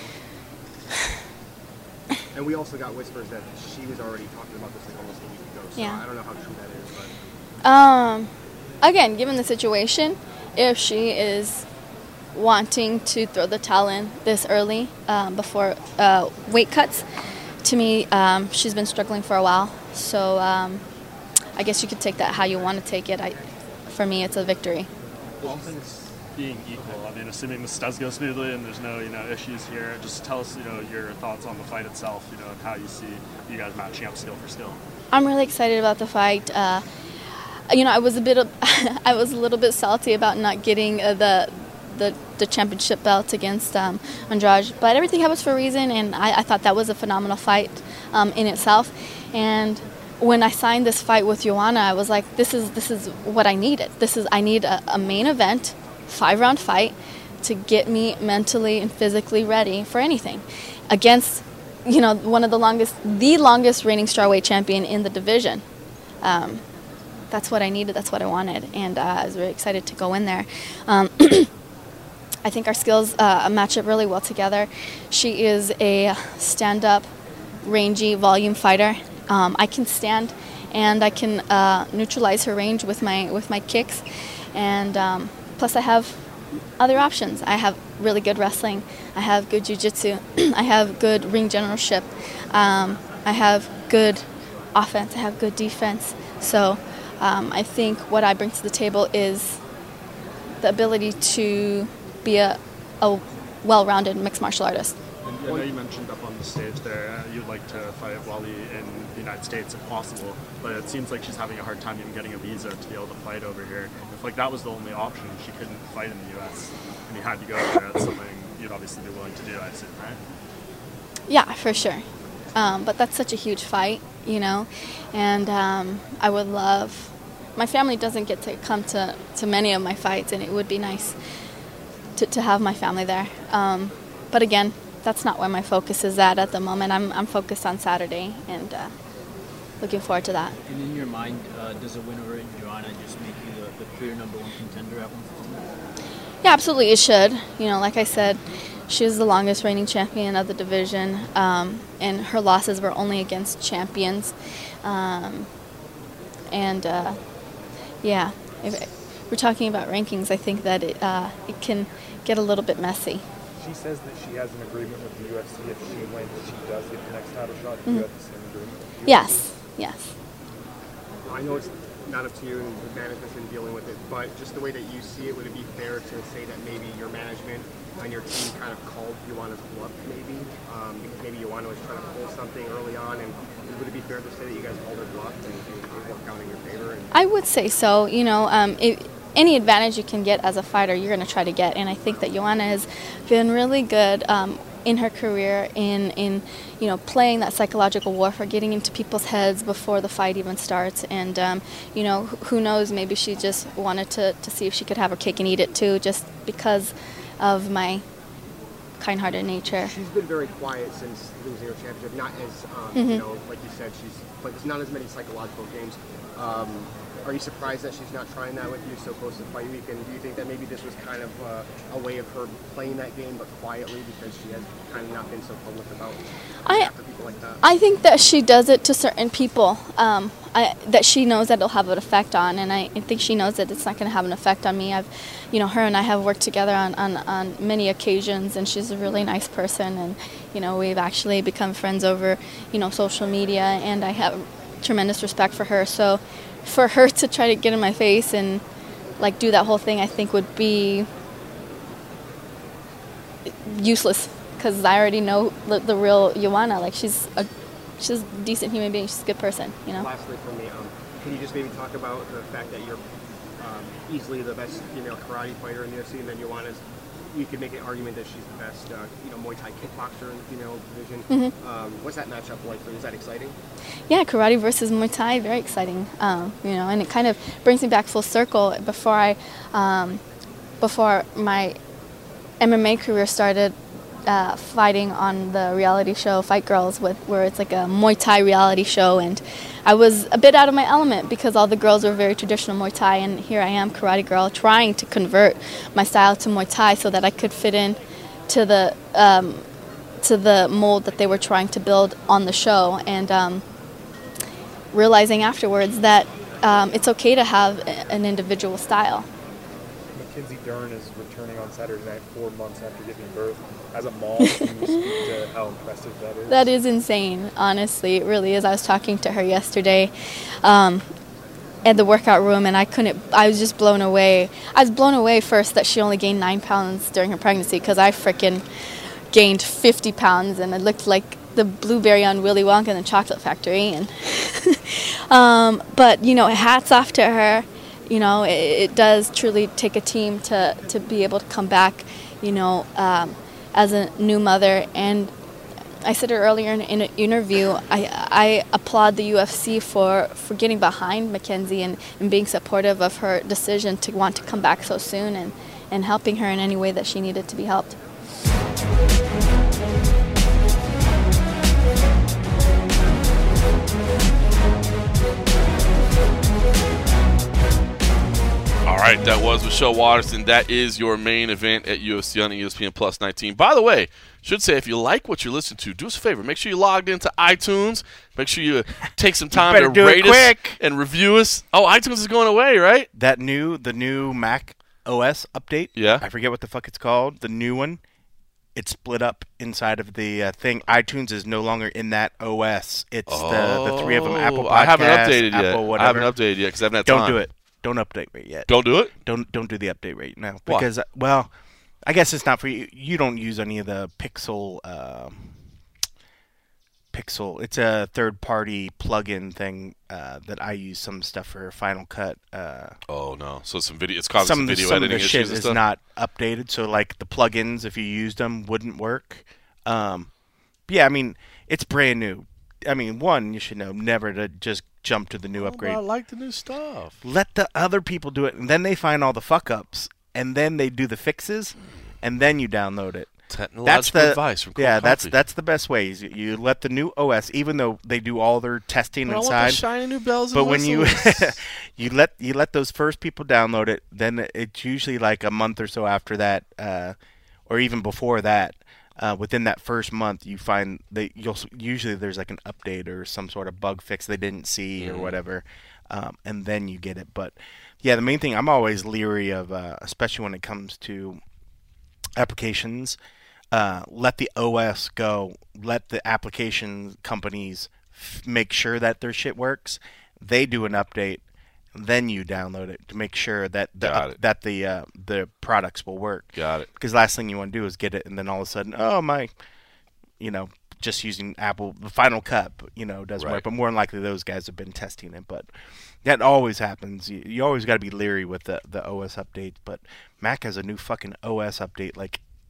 go? And we also got whispers that she was already talking about this like almost a week ago, so Yeah. I don't know how true that is. But Um, again, given the situation, if she is wanting to throw the towel in this early um, before uh, weight cuts, to me, um, she's been struggling for a while. So um, I guess you could take that how you want to take it. I, for me, it's a victory. All things being equal, I mean, assuming this does go smoothly and there's no, you know, issues here, just tell us, you know, your thoughts on the fight itself, you know, and how you see you guys matching up skill for skill. I'm really excited about the fight. Uh, you know, I was a bit, of, I was a little bit salty about not getting uh, the, the the championship belt against um, Andrade, but everything happens for a reason, and I, I thought that was a phenomenal fight um, in itself. And when I signed this fight with Joanna, I was like, this is this is what I needed. This is I need a, a main event, five round fight to get me mentally and physically ready for anything against, you know, one of the longest, the longest reigning strawweight champion in the division. Um, that's what I needed. That's what I wanted, and uh, I was really excited to go in there. Um, I think our skills uh, match up really well together. She is a stand-up, rangy, volume fighter. Um, I can stand, and I can uh, neutralize her range with my with my kicks, and um, plus I have other options. I have really good wrestling. I have good jiu-jitsu. I have good ring generalship. Um, I have good offense. I have good defense. So um, I think what I bring to the table is the ability to be a, a well-rounded mixed martial artist. And I know you mentioned up on the stage there, uh, you'd like to fight Wally in the United States if possible, but it seems like she's having a hard time even getting a visa to be able to fight over here. If like that was the only option, she couldn't fight in the U S and you had to go there, that's something you'd obviously be willing to do, I assume, right? Yeah, for sure. Um, but that's such a huge fight, you know, and um, I would love, my family doesn't get to come to, to many of my fights, and it would be nice to, to have my family there. Um, but again, that's not where my focus is at at the moment. I'm, I'm focused on Saturday, and uh, looking forward to that. And in your mind, uh, does a win over Joanna just make you the, the clear number one contender at one fifty? Yeah, absolutely it should. You know, like I said, she was the longest reigning champion of the division, um, and her losses were only against champions. Um, and uh, yeah, if we're talking about rankings, I think that it, uh, it can get a little bit messy. She says that she has an agreement with the U F C if she wins, that she does get the next title shot. Do Mm-hmm. you have the same agreement with the U F C? Yes, yes. I know it's not up to you and the management's been dealing with it, but just the way that you see it, would it be fair to say that maybe your management and your team kind of called Joanna's bluff maybe? Um, because maybe Joanna was trying to pull something early on, and would it be fair to say that you guys called her bluff and it worked out in your favor? And I would say so. You know, um, it, any advantage you can get as a fighter, you're going to try to get. And I think that Joanna has been really good um, in her career in in you know playing that psychological warfare, getting into people's heads before the fight even starts, and um, you know who knows, maybe she just wanted to to see if she could have her cake and eat it too, just because of my kind-hearted nature. She's been very quiet since losing her championship. Not as um, Mm-hmm. you know, like you said, she's but there's not as many psychological games. Um, Are you surprised that she's not trying that with you so close to fight week? And do you think that maybe this was kind of uh, a way of her playing that game, but quietly, because she has kind of not been so public about I, after people like that? I think that she does it to certain people um, I, that she knows that it'll have an effect on, and I, I think she knows that it's not going to have an effect on me. I've, you know, her and I have worked together on, on, on many occasions, and she's a really nice person, and you know, we've actually become friends over, you know, social media, and I have tremendous respect for her. So for her to try to get in my face and like do that whole thing, I think would be useless, because I already know the, the real Joanna. Like she's a she's a decent human being. She's a good person, you know. Lastly, for me, um, can you just maybe talk about the fact that you're um, easily the best female karate fighter in the U F C, and then Joanna's, you could make an argument that she's the best, uh, you know, Muay Thai kickboxer in the female division. Mm-hmm. Um, what's that matchup like for you? Is that exciting? Yeah, karate versus Muay Thai, very exciting. Um, you know, and it kind of brings me back full circle. Before I, um, before my M M A career started, uh, fighting on the reality show Fight Girls, with where it's like a Muay Thai reality show, and I was a bit out of my element because all the girls were very traditional Muay Thai, and here I am, karate girl, trying to convert my style to Muay Thai so that I could fit in to the um, to the mold that they were trying to build on the show, and um, realizing afterwards that um, it's okay to have a- an individual style. Mackenzie Dern is returning on Saturday night, four months after giving birth. As a mom, can you speak to how impressive that is? That is insane, honestly. It really is. I was talking to her yesterday um, at the workout room, and I couldn't, I was just blown away. I was blown away first that she only gained nine pounds during her pregnancy, because I freaking gained fifty pounds, and it looked like the blueberry on Willy Wonka in the Chocolate Factory. And um, but, you know, hats off to her. You know, it, it does truly take a team to, to be able to come back, you know, um, as a new mother. And I said it earlier in, in an interview, I, I applaud the U F C for, for getting behind Mackenzie and, and being supportive of her decision to want to come back so soon, and, and helping her in any way that she needed to be helped. All right, that was Michelle Waterson. That is your main event at U F C on E S P N Plus nineteen. By the way, should say, if you like what you're listening to, do us a favor. Make sure you logged into iTunes. Make sure you take some time to do rate it us quick. and review us. Oh, iTunes is going away, right? That new, the new Mac O S update. Yeah. I forget what the fuck it's called. The new one. It's split up inside of the uh, thing. iTunes is no longer in that O S. It's the, the three of them. Apple Podcasts, I haven't updated Apple yet. whatever. I haven't updated yet because I haven't had Don't time. do it. Don't update right yet. Don't do it? Don't don't do the update right now. Why? Because, uh, well, I guess it's not for you. You don't use any of the Pixel... Uh, Pixel. It's a third-party plug-in thing uh, that I use some stuff for Final Cut. Uh, oh no! So some video. It's causing some, some video some editing of the issues shit and is stuff. not updated. So like the plugins, if you used them, wouldn't work. Um, yeah, I mean it's brand new. I mean, one, you should know never to just jump to the new Oh, upgrade. but I like the new stuff. Let the other people do it, and then they find all the fuck ups, and then they do the fixes, and then you download it. Technological That's the advice from Cold yeah. That's Coffee. that's the best way. Is you, you let the new O S, even though they do all their testing But I want inside. the shiny new bells and but when you whistles. you let you let those first people download it, then it's usually like a month or so after that, uh, or even before that. Uh, within that first month, you find that you'll usually there's like an update or some sort of bug fix they didn't see Mm-hmm. or whatever, um, and then you get it. But yeah, the main thing I'm always leery of, uh, especially when it comes to applications. Uh, let the O S go. Let the application companies f- make sure that their shit works. They do an update, then you download it to make sure that the Got it. that the uh, the products will work. Got it. Because last thing you want to do is get it, and then all of a sudden, oh my, you know, just using Apple Final Cut, you know, doesn't Right. work. But more than likely, those guys have been testing it. But that always happens. You, you always got to be leery with the the O S updates. But Mac has a new fucking O S update like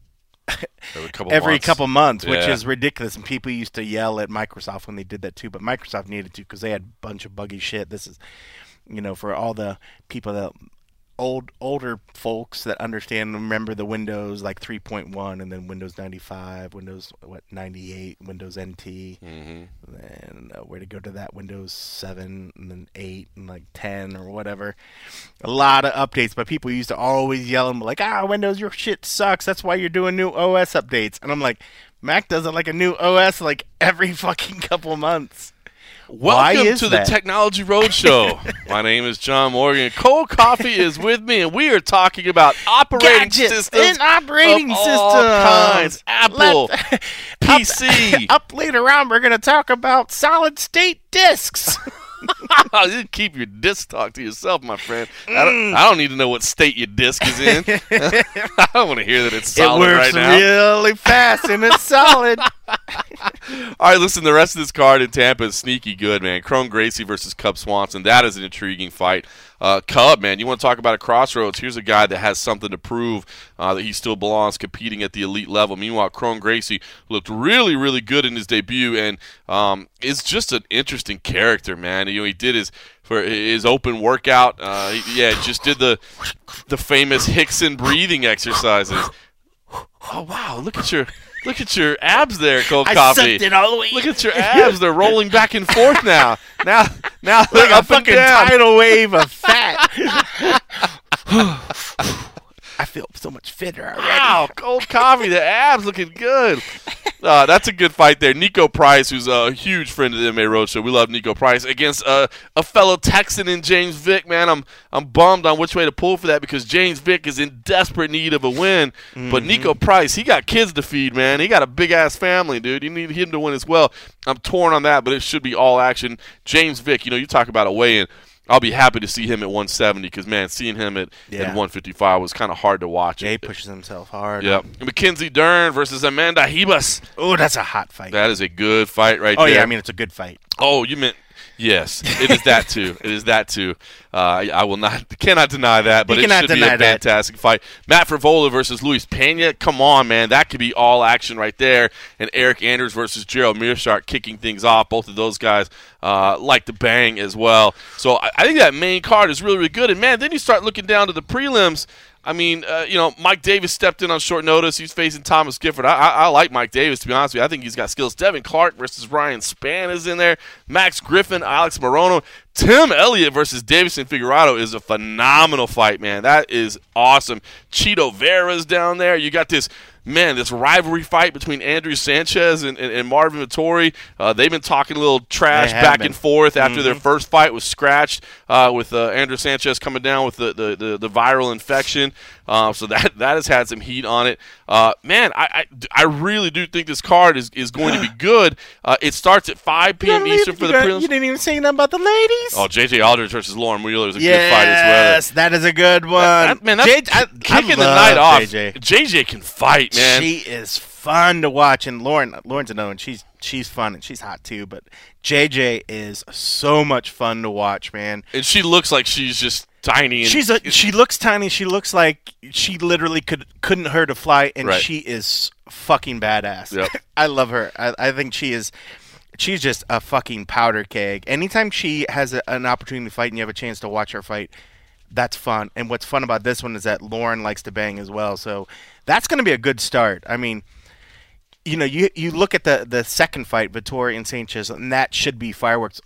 every couple every months. couple months, which Yeah. is ridiculous. And people used to yell at Microsoft when they did that too, but Microsoft needed to because they had a bunch of buggy shit. This is, you know, for all the people that old older folks that understand and remember the Windows like three point one and then Windows ninety-five, Windows what ninety-eight, Windows N T, mm-hmm. and uh, where to go to that Windows seven and then eight and like ten or whatever. A lot of updates, but people used to always yell and be like, ah, Windows, your shit sucks. That's why you're doing new O S updates. And I'm like, Mac does it like a new O S like every fucking couple months. Why Welcome is to that? the Technology Roadshow. My name is John Morgan. Cold Coffee is with me, and we are talking about operating Gadgets systems and operating of systems. all kinds. Apple, Let- P C. Up, up later on, we're going to talk about solid state discs. You keep your disc talk to yourself, my friend. I, don't, I don't need to know what state your disc is in. I don't want to hear that it's solid it works right now. really fast and it's solid. All right, listen, the rest of this card in Tampa is sneaky good, man. Chrome Gracie versus Cub Swanson. That is an intriguing fight. Uh, Cub, man, you want to talk about a crossroads. Here's a guy that has something to prove uh, that he still belongs competing at the elite level. Meanwhile, Chrome Gracie looked really, really good in his debut and um, is just an interesting character, man. You know, he did his for his open workout. Uh, he, yeah, just did the the famous Hickson breathing exercises. Oh, wow, look at your... Look at your abs there, Cold I Coffee. sucked it all the way. Look at your abs. They're rolling back and forth now. Now, now Like they're a up and fucking down. tidal wave of fat. I feel so much fitter already. Wow, Cold Coffee. The abs looking good. Uh, that's a good fight there. Nico Price, who's a huge friend of the M M A Roadshow. We love Nico Price against uh, a fellow Texan in James Vick. Man, I'm I'm bummed on which way to pull for that because James Vick is in desperate need of a win. Mm-hmm. But Nico Price, he got kids to feed, man. He got a big ass family, dude. You need him to win as well. I'm torn on that, but it should be all action. James Vick, you know, you talk about a weigh-in. I'll be happy to see him at one seventy because, man, seeing him at, Yeah. at one fifty-five was kind of hard to watch. Jay pushes himself hard. Yep. Mackenzie Dern versus Amanda Ribas. Oh, that's a hot fight. That is a good fight right oh, there. yeah, I mean, it's a good fight. Oh, you meant yes. It is that too. It is that too. Uh, I, I will not, cannot deny that, but You it cannot should be deny a that. fantastic fight. Matt Frivola versus Luis Pena. Come on, man, that could be all action right there. And Eric Anders versus Gerald Meerschaert kicking things off. Both of those guys uh, like to bang as well. So I, I think that main card is really, really good. And man, then you start looking down to the prelims. I mean, uh, you know, Mike Davis stepped in on short notice. He's facing Thomas Gifford. I, I, I like Mike Davis, to be honest with you. I think he's got skills. Devin Clark versus Ryan Spann is in there. Max Griffin, Alex Morono. Tim Elliott versus Davison Figueroa is a phenomenal fight, man. That is awesome. Cheeto Vera's down there. You got this, man, this rivalry fight between Andrew Sanchez and, and, and Marvin Vittori. Uh, they've been talking a little trash They have back been. and forth after Mhm. their first fight was scratched uh, with uh, Andrew Sanchez coming down with the, the, the, the viral infection. Uh, so that that has had some heat on it. Uh, man, I, I, I really do think this card is, is going to be good. Uh, it starts at five p.m. Eastern for the prelims. You didn't even say nothing about the ladies. Oh, J J Aldridge versus Lauren Wheeler is a yes, good fight as well. Yes, that is a good one. That, man, that's J- I- I kicking the love night off. J J. J J can fight, man. She is fun to watch, and Lauren, Lauren's another one. She's she's fun and she's hot too. But J J is so much fun to watch, man. And she looks like she's just tiny. And She's a, she looks tiny. She looks like she literally could couldn't hurt a fly, and Right. she is fucking badass. Yep. I love her. I, I think she is. She's just a fucking powder keg. Anytime she has a, an opportunity to fight and you have a chance to watch her fight, that's fun. And what's fun about this one is that Lauren likes to bang as well. So that's going to be a good start. I mean, you know, you you look at the, the second fight, Vittori and Sanchez, and that should be fireworks.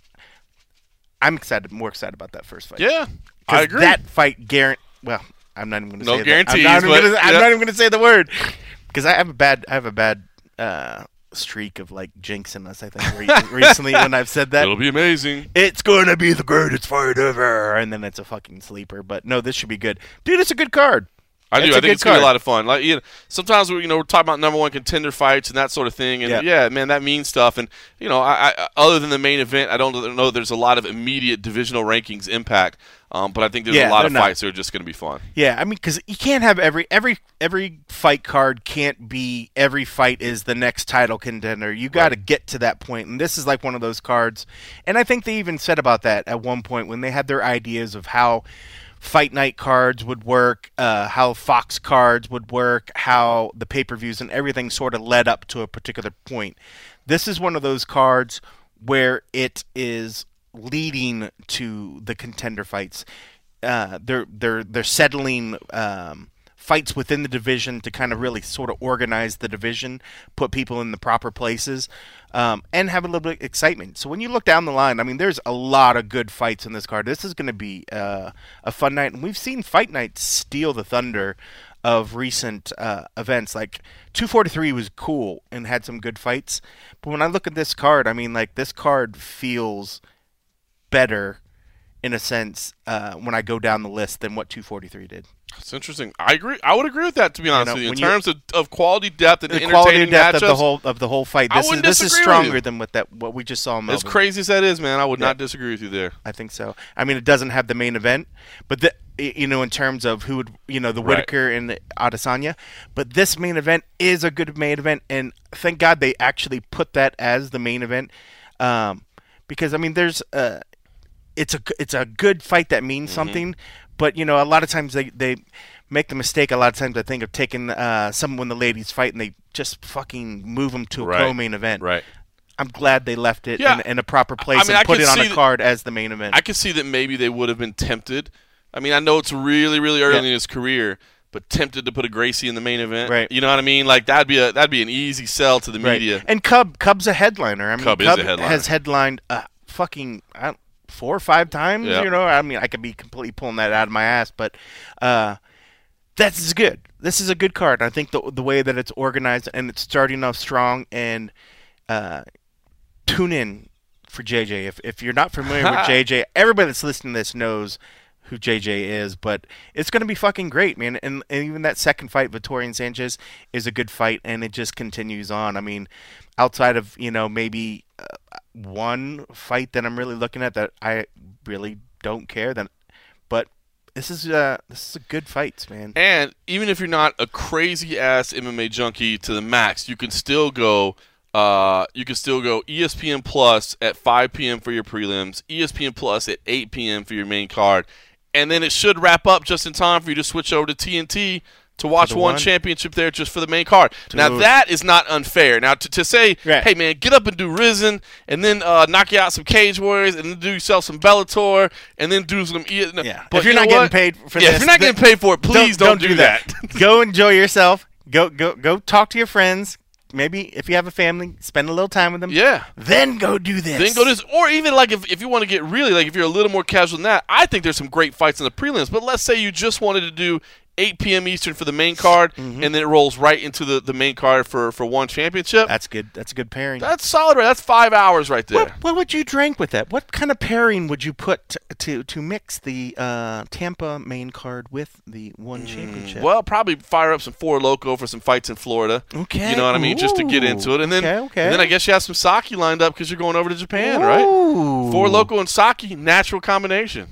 I'm excited, more excited about that first fight. Yeah, 'Cause I agree. That fight, guarantee. Well, I'm not even going to No say guarantees, that. I'm not but- even gonna, I'm yeah. not even going to say the word because I have a bad, I have a bad uh, streak of like jinxing us. I think re- recently when I've said that, It'll be amazing. it's going to be the greatest fight ever, and then it's a fucking sleeper. But no, this should be good, dude. It's a good card. I do. It's a I think good it's gonna be a card. lot of fun. Like you know, sometimes we, you know, we're talking about number one contender fights and that sort of thing, and Yeah. yeah, man, that means stuff. And you know, I, I other than the main event, I don't know there's a lot of immediate divisional rankings impact. Um, but I think there's Yeah, a lot they're of not. fights that are just going to be fun. Yeah, I mean, because you can't have every every every fight card can't be every fight is the next title contender. You got to get to that point, and this is like one of those cards. And I think they even said about that at one point when they had their ideas of how Fight Night cards would work, uh, how Fox cards would work, how the pay-per-views and everything sort of led up to a particular point. This is one of those cards where it is leading to the contender fights. Uh, they're they're they're settling um, fights within the division to kind of really sort of organize the division, put people in the proper places, um, and have a little bit of excitement. So when you look down the line, I mean, there's a lot of good fights in this card. This is going to be uh, a fun night, and we've seen Fight Night steal the thunder of recent uh, events. Like two forty-three was cool and had some good fights, but when I look at this card, I mean, like this card feels better in a sense uh, when I go down the list than what two forty-three did. That's interesting. I agree. I would agree with that, to be honest You know, with you. In when terms of, of quality depth and the entertaining quality of depth matchups, of the whole of the whole fight. I This is wouldn't this is disagree with stronger you. than what that what we just saw in As Melbourne. crazy as that is, man, I would Yeah. not disagree with you there. I think so. I mean, it doesn't have the main event, but the, you know, in terms of who would, you know, the Right. Whitaker and the Adesanya, but this main event is a good main event, and thank God they actually put that as the main event, um, because I mean, there's uh, it's a it's a good fight that means Mhm. something, but you know, a lot of times they they make the mistake. A lot of times I think of taking uh, some when the ladies fight and they just fucking move them to a Right. co-main event. Right. I'm glad they left it Yeah. in, in a proper place I mean, I and put could it on see a that- card as the main event. I could see that maybe they would have been tempted. I mean, I know it's really, really early Yeah. in his career, but tempted to put a Gracie in the main event. Right. You know what I mean? Like that'd be a that'd be an easy sell to the Right. media. And Cub, Cub's a headliner. I mean, Cub is a headliner. has headlined uh, fucking uh, four or five times. Yeah. You know, I mean, I could be completely pulling that out of my ass, but uh, that's good. This is a good card. I think the the way that it's organized and it's starting off strong. And uh, tune in for J J. If if you're not familiar with J J, everybody that's listening to this knows who J J is, but it's going to be fucking great, man. And, and even that second fight, Vettori and Sanchez, is a good fight, and it just continues on. I mean, outside of, you know, maybe uh, one fight that I'm really looking at that I really don't care, then, but this is uh this is a good fights, man. And even if you're not a crazy ass M M A junkie to the max, you can still go. Uh, you can still go E S P N Plus at five p.m. for your prelims, E S P N Plus at eight p.m. for your main card, and then it should wrap up just in time for you to switch over to T N T to watch the one one. championship there just for the main card. Now Dude. that is not unfair. Now to, to say, Right. hey man, get up and do Risen, and then uh, knock you out some Cage Warriors, and then do yourself some Bellator, and then do some. E- no, Yeah. But if you're you know not getting what? paid for yeah, this, if you're not then getting paid for it, please don't, do that. Go enjoy yourself. Go go go talk to your friends. Maybe if you have a family, spend a little time with them. Yeah. Then go do this. Then go to this, or even like if, if you want to get really like if you're a little more casual than that, I think there's some great fights in the prelims. But let's say you just wanted to do eight p.m. Eastern for the main card, Mhm. and then it rolls right into the, the main card for, for one championship. That's good. That's a good pairing. That's solid, right? That's five hours right there. What, what would you drink with that? What kind of pairing would you put to to, to mix the uh, Tampa main card with the one championship? Well, probably fire up some Four Loco for some fights in Florida. Okay. You know what I mean? Just to get into it. And then, Okay, okay. and then I guess you have some sake lined up because you're going over to Japan, right? Ooh. Four Loco and sake, natural combination.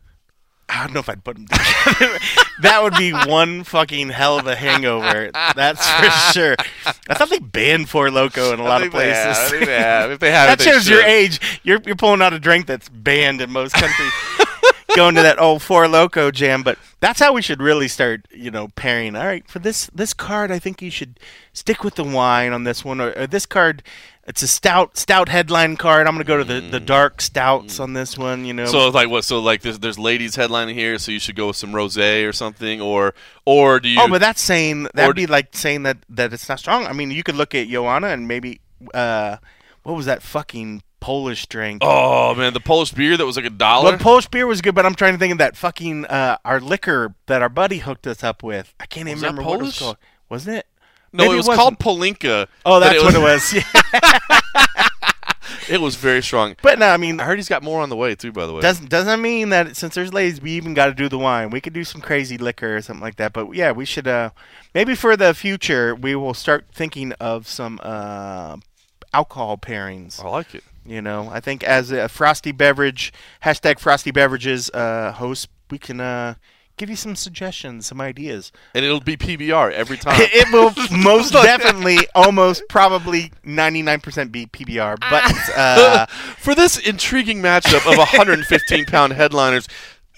I don't know if I'd put them together. That would be one fucking hell of a hangover. That's for sure. I thought they banned Four Loco in a I lot of think they places. have. I think they have. If they have that it, they shows your should. age. You're you're pulling out a drink that's banned in most countries. Going to that old Four Loco jam, but that's how we should really start, you know, pairing. All right, for this this card, I think you should stick with the wine on this one, or, or this card. It's a stout stout headline card. I'm gonna go to the, the dark stouts on this one. You know, So it's like what? So like there's there's ladies headlining here, so you should go with some rosé or something, or or do you? oh, but that's saying or that'd do- be like saying that that it's not strong. I mean, you could look at Joanna and maybe uh, what was that fucking Polish drink? Oh man, the Polish beer that was like a dollar. Well, Polish beer was good, but I'm trying to think of that fucking uh, our liquor that our buddy hooked us up with. I can't even Was that remember what it was Polish? called. Wasn't it? no, Maybe it was wasn't. called Polinka. Oh, but that's what it was. Yeah. It was very strong. But no, I mean, I heard he's got more on the way too. By the way, doesn't doesn't mean that since there's ladies, we even got to do the wine. We could do some crazy liquor or something like that. But yeah, we should. Uh, maybe for the future, we will start thinking of some uh, alcohol pairings. I like it. You know, I think as a frosty beverage hashtag frosty beverages uh, host, we can uh, give you some suggestions, some ideas. And it'll be P B R every time. It will most definitely, almost probably ninety-nine percent be P B R. But uh, for this intriguing matchup of one hundred fifteen pound headliners,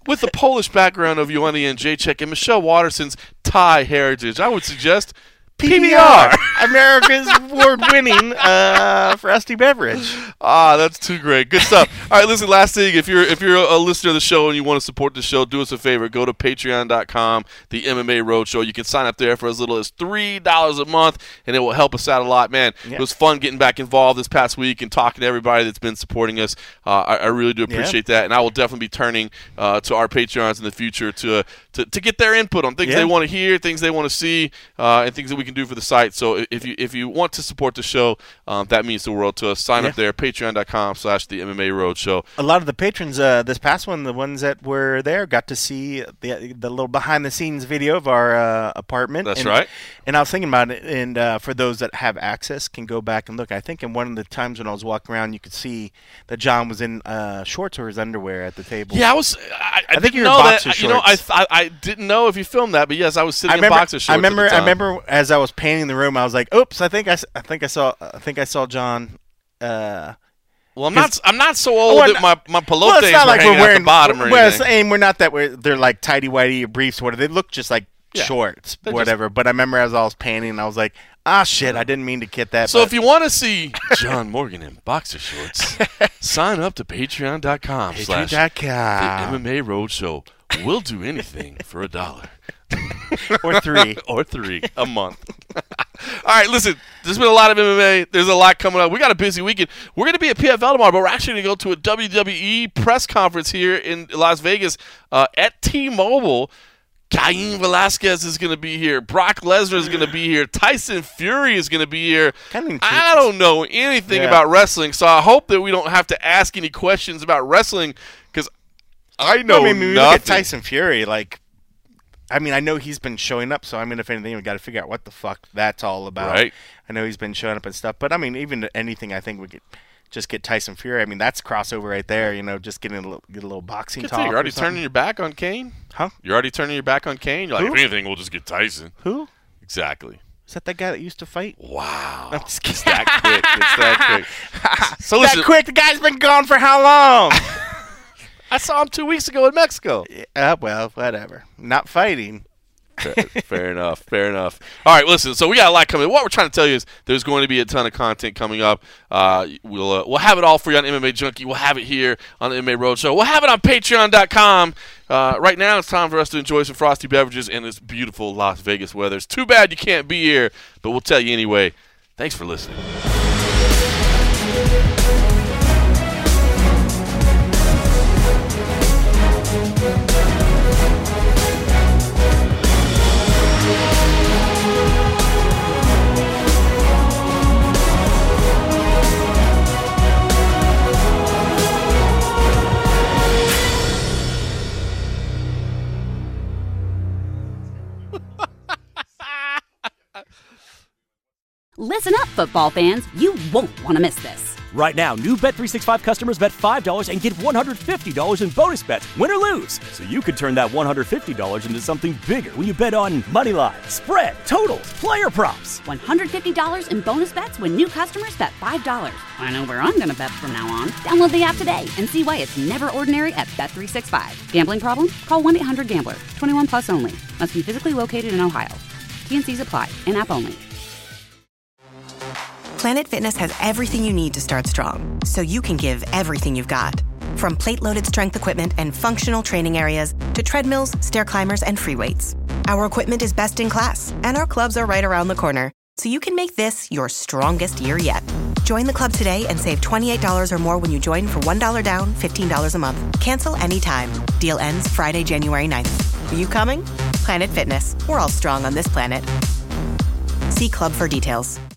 With the Polish background of Joanna Jędrzejczyk and Michelle Watterson's Thai heritage, I would suggest P B R, America's award-winning uh, frosty beverage. Ah, that's too great. Good stuff. All right, listen, last thing, if you're if you're a listener of the show and you want to support the show, do us a favor. Go to patreon dot com, the M M A Roadshow. You can sign up there for as little as three dollars a month, and it will help us out a lot. Man, yeah. It was fun getting back involved this past week and talking to everybody that's been supporting us. Uh, I, I really do appreciate yeah. that, and I will definitely be turning uh, to our Patreons in the future to, uh, to, to get their input on things yeah. they want to hear, things they want to see, uh, and things that we can do for the site. So if you if you want to support the show, um, that means the world to us. Sign yeah. up there, patreon dot com slash the M M A Roadshow. A lot of the patrons uh, this past one, the ones that were there, got to see the the little behind the scenes video of our uh, apartment. That's and, right. And I was thinking about it, and uh, for those that have access, can go back and look. I think in one of the times when I was walking around, you could see that John was in uh, shorts or his underwear at the table. Yeah, I was. I, I, I think didn't you were know boxer that. shorts. You know, I, I I didn't know if you filmed that, but yes, I was sitting I remember, in boxer shorts. I remember. At the time. I remember as I was painting the room, I was like, "Oops! I think I, I think I saw. I think I saw John." Uh, well, I'm not. I'm not so old oh, that my my pelotes well, it's not were like hanging we're wearing, at the bottom or well, anything. And we're not that we're they're like tighty whitey or briefs or whatever. They look just like yeah. shorts, They're whatever. just, but I remember as I was painting, I was like, "Ah, shit! I didn't mean to get that." So but. if you want to see John Morgan in boxer shorts, sign up to patreon dot com slash the M M A Roadshow. We'll do anything for a dollar. or three. or three a month. All right, listen, there's been a lot of M M A. There's a lot coming up. We got a busy weekend. We're going to be at P F L tomorrow, but we're actually going to go to a W W E press conference here in Las Vegas uh, at T-Mobile. Cain Velasquez is going to be here. Brock Lesnar is going to be here. Tyson Fury is going to be here. I don't know anything yeah. about wrestling, so I hope that we don't have to ask any questions about wrestling because I know well, I mean, nothing. Look at Tyson Fury, like, I mean, I know he's been showing up, so I mean, if anything, we got to figure out what the fuck that's all about. Right. I know he's been showing up and stuff, but I mean, even anything, I think we could just get Tyson Fury. I mean, that's crossover right there. You know, just getting a little, get a little boxing Good talk. thing. You're already turning your back on Kane, huh? You're already turning your back on Kane. You're like, Who? if anything, we'll just get Tyson. Who? Exactly. Is that that guy that used to fight? Wow. I'm just it's that quick. It's that quick. So listen, that quick. The guy's been gone for how long? I saw him two weeks ago in Mexico. Yeah, uh, well, whatever. Not fighting. fair, fair enough. Fair enough. All right, listen. So we got a lot coming. What we're trying to tell you is there's going to be a ton of content coming up. Uh, we'll uh, we'll have it all for you on M M A Junkie. We'll have it here on the M M A Roadshow. We'll have it on Patreon dot com. Uh, right now, it's time for us to enjoy some frosty beverages in this beautiful Las Vegas weather. It's too bad you can't be here, but we'll tell you anyway. Thanks for listening. Listen up, football fans. You won't want to miss this. Right now, new Bet three sixty-five customers bet five dollars and get one hundred fifty dollars in bonus bets, win or lose. So you could turn that one hundred fifty dollars into something bigger when you bet on money line, spread, totals, player props. one hundred fifty dollars in bonus bets when new customers bet five dollars. I know where I'm going to bet from now on. Download the app today and see why it's never ordinary at Bet three sixty-five. Gambling problem? Call one eight hundred gambler. twenty-one plus only. Must be physically located in Ohio. T N Cs apply. In-app only. Planet Fitness has everything you need to start strong, so you can give everything you've got. From plate-loaded strength equipment and functional training areas to treadmills, stair climbers, and free weights. Our equipment is best in class, and our clubs are right around the corner, so you can make this your strongest year yet. Join the club today and save twenty-eight dollars or more when you join for one dollar down, fifteen dollars a month. Cancel anytime. Deal ends Friday, January ninth. Are you coming? Planet Fitness. We're all strong on this planet. See club for details.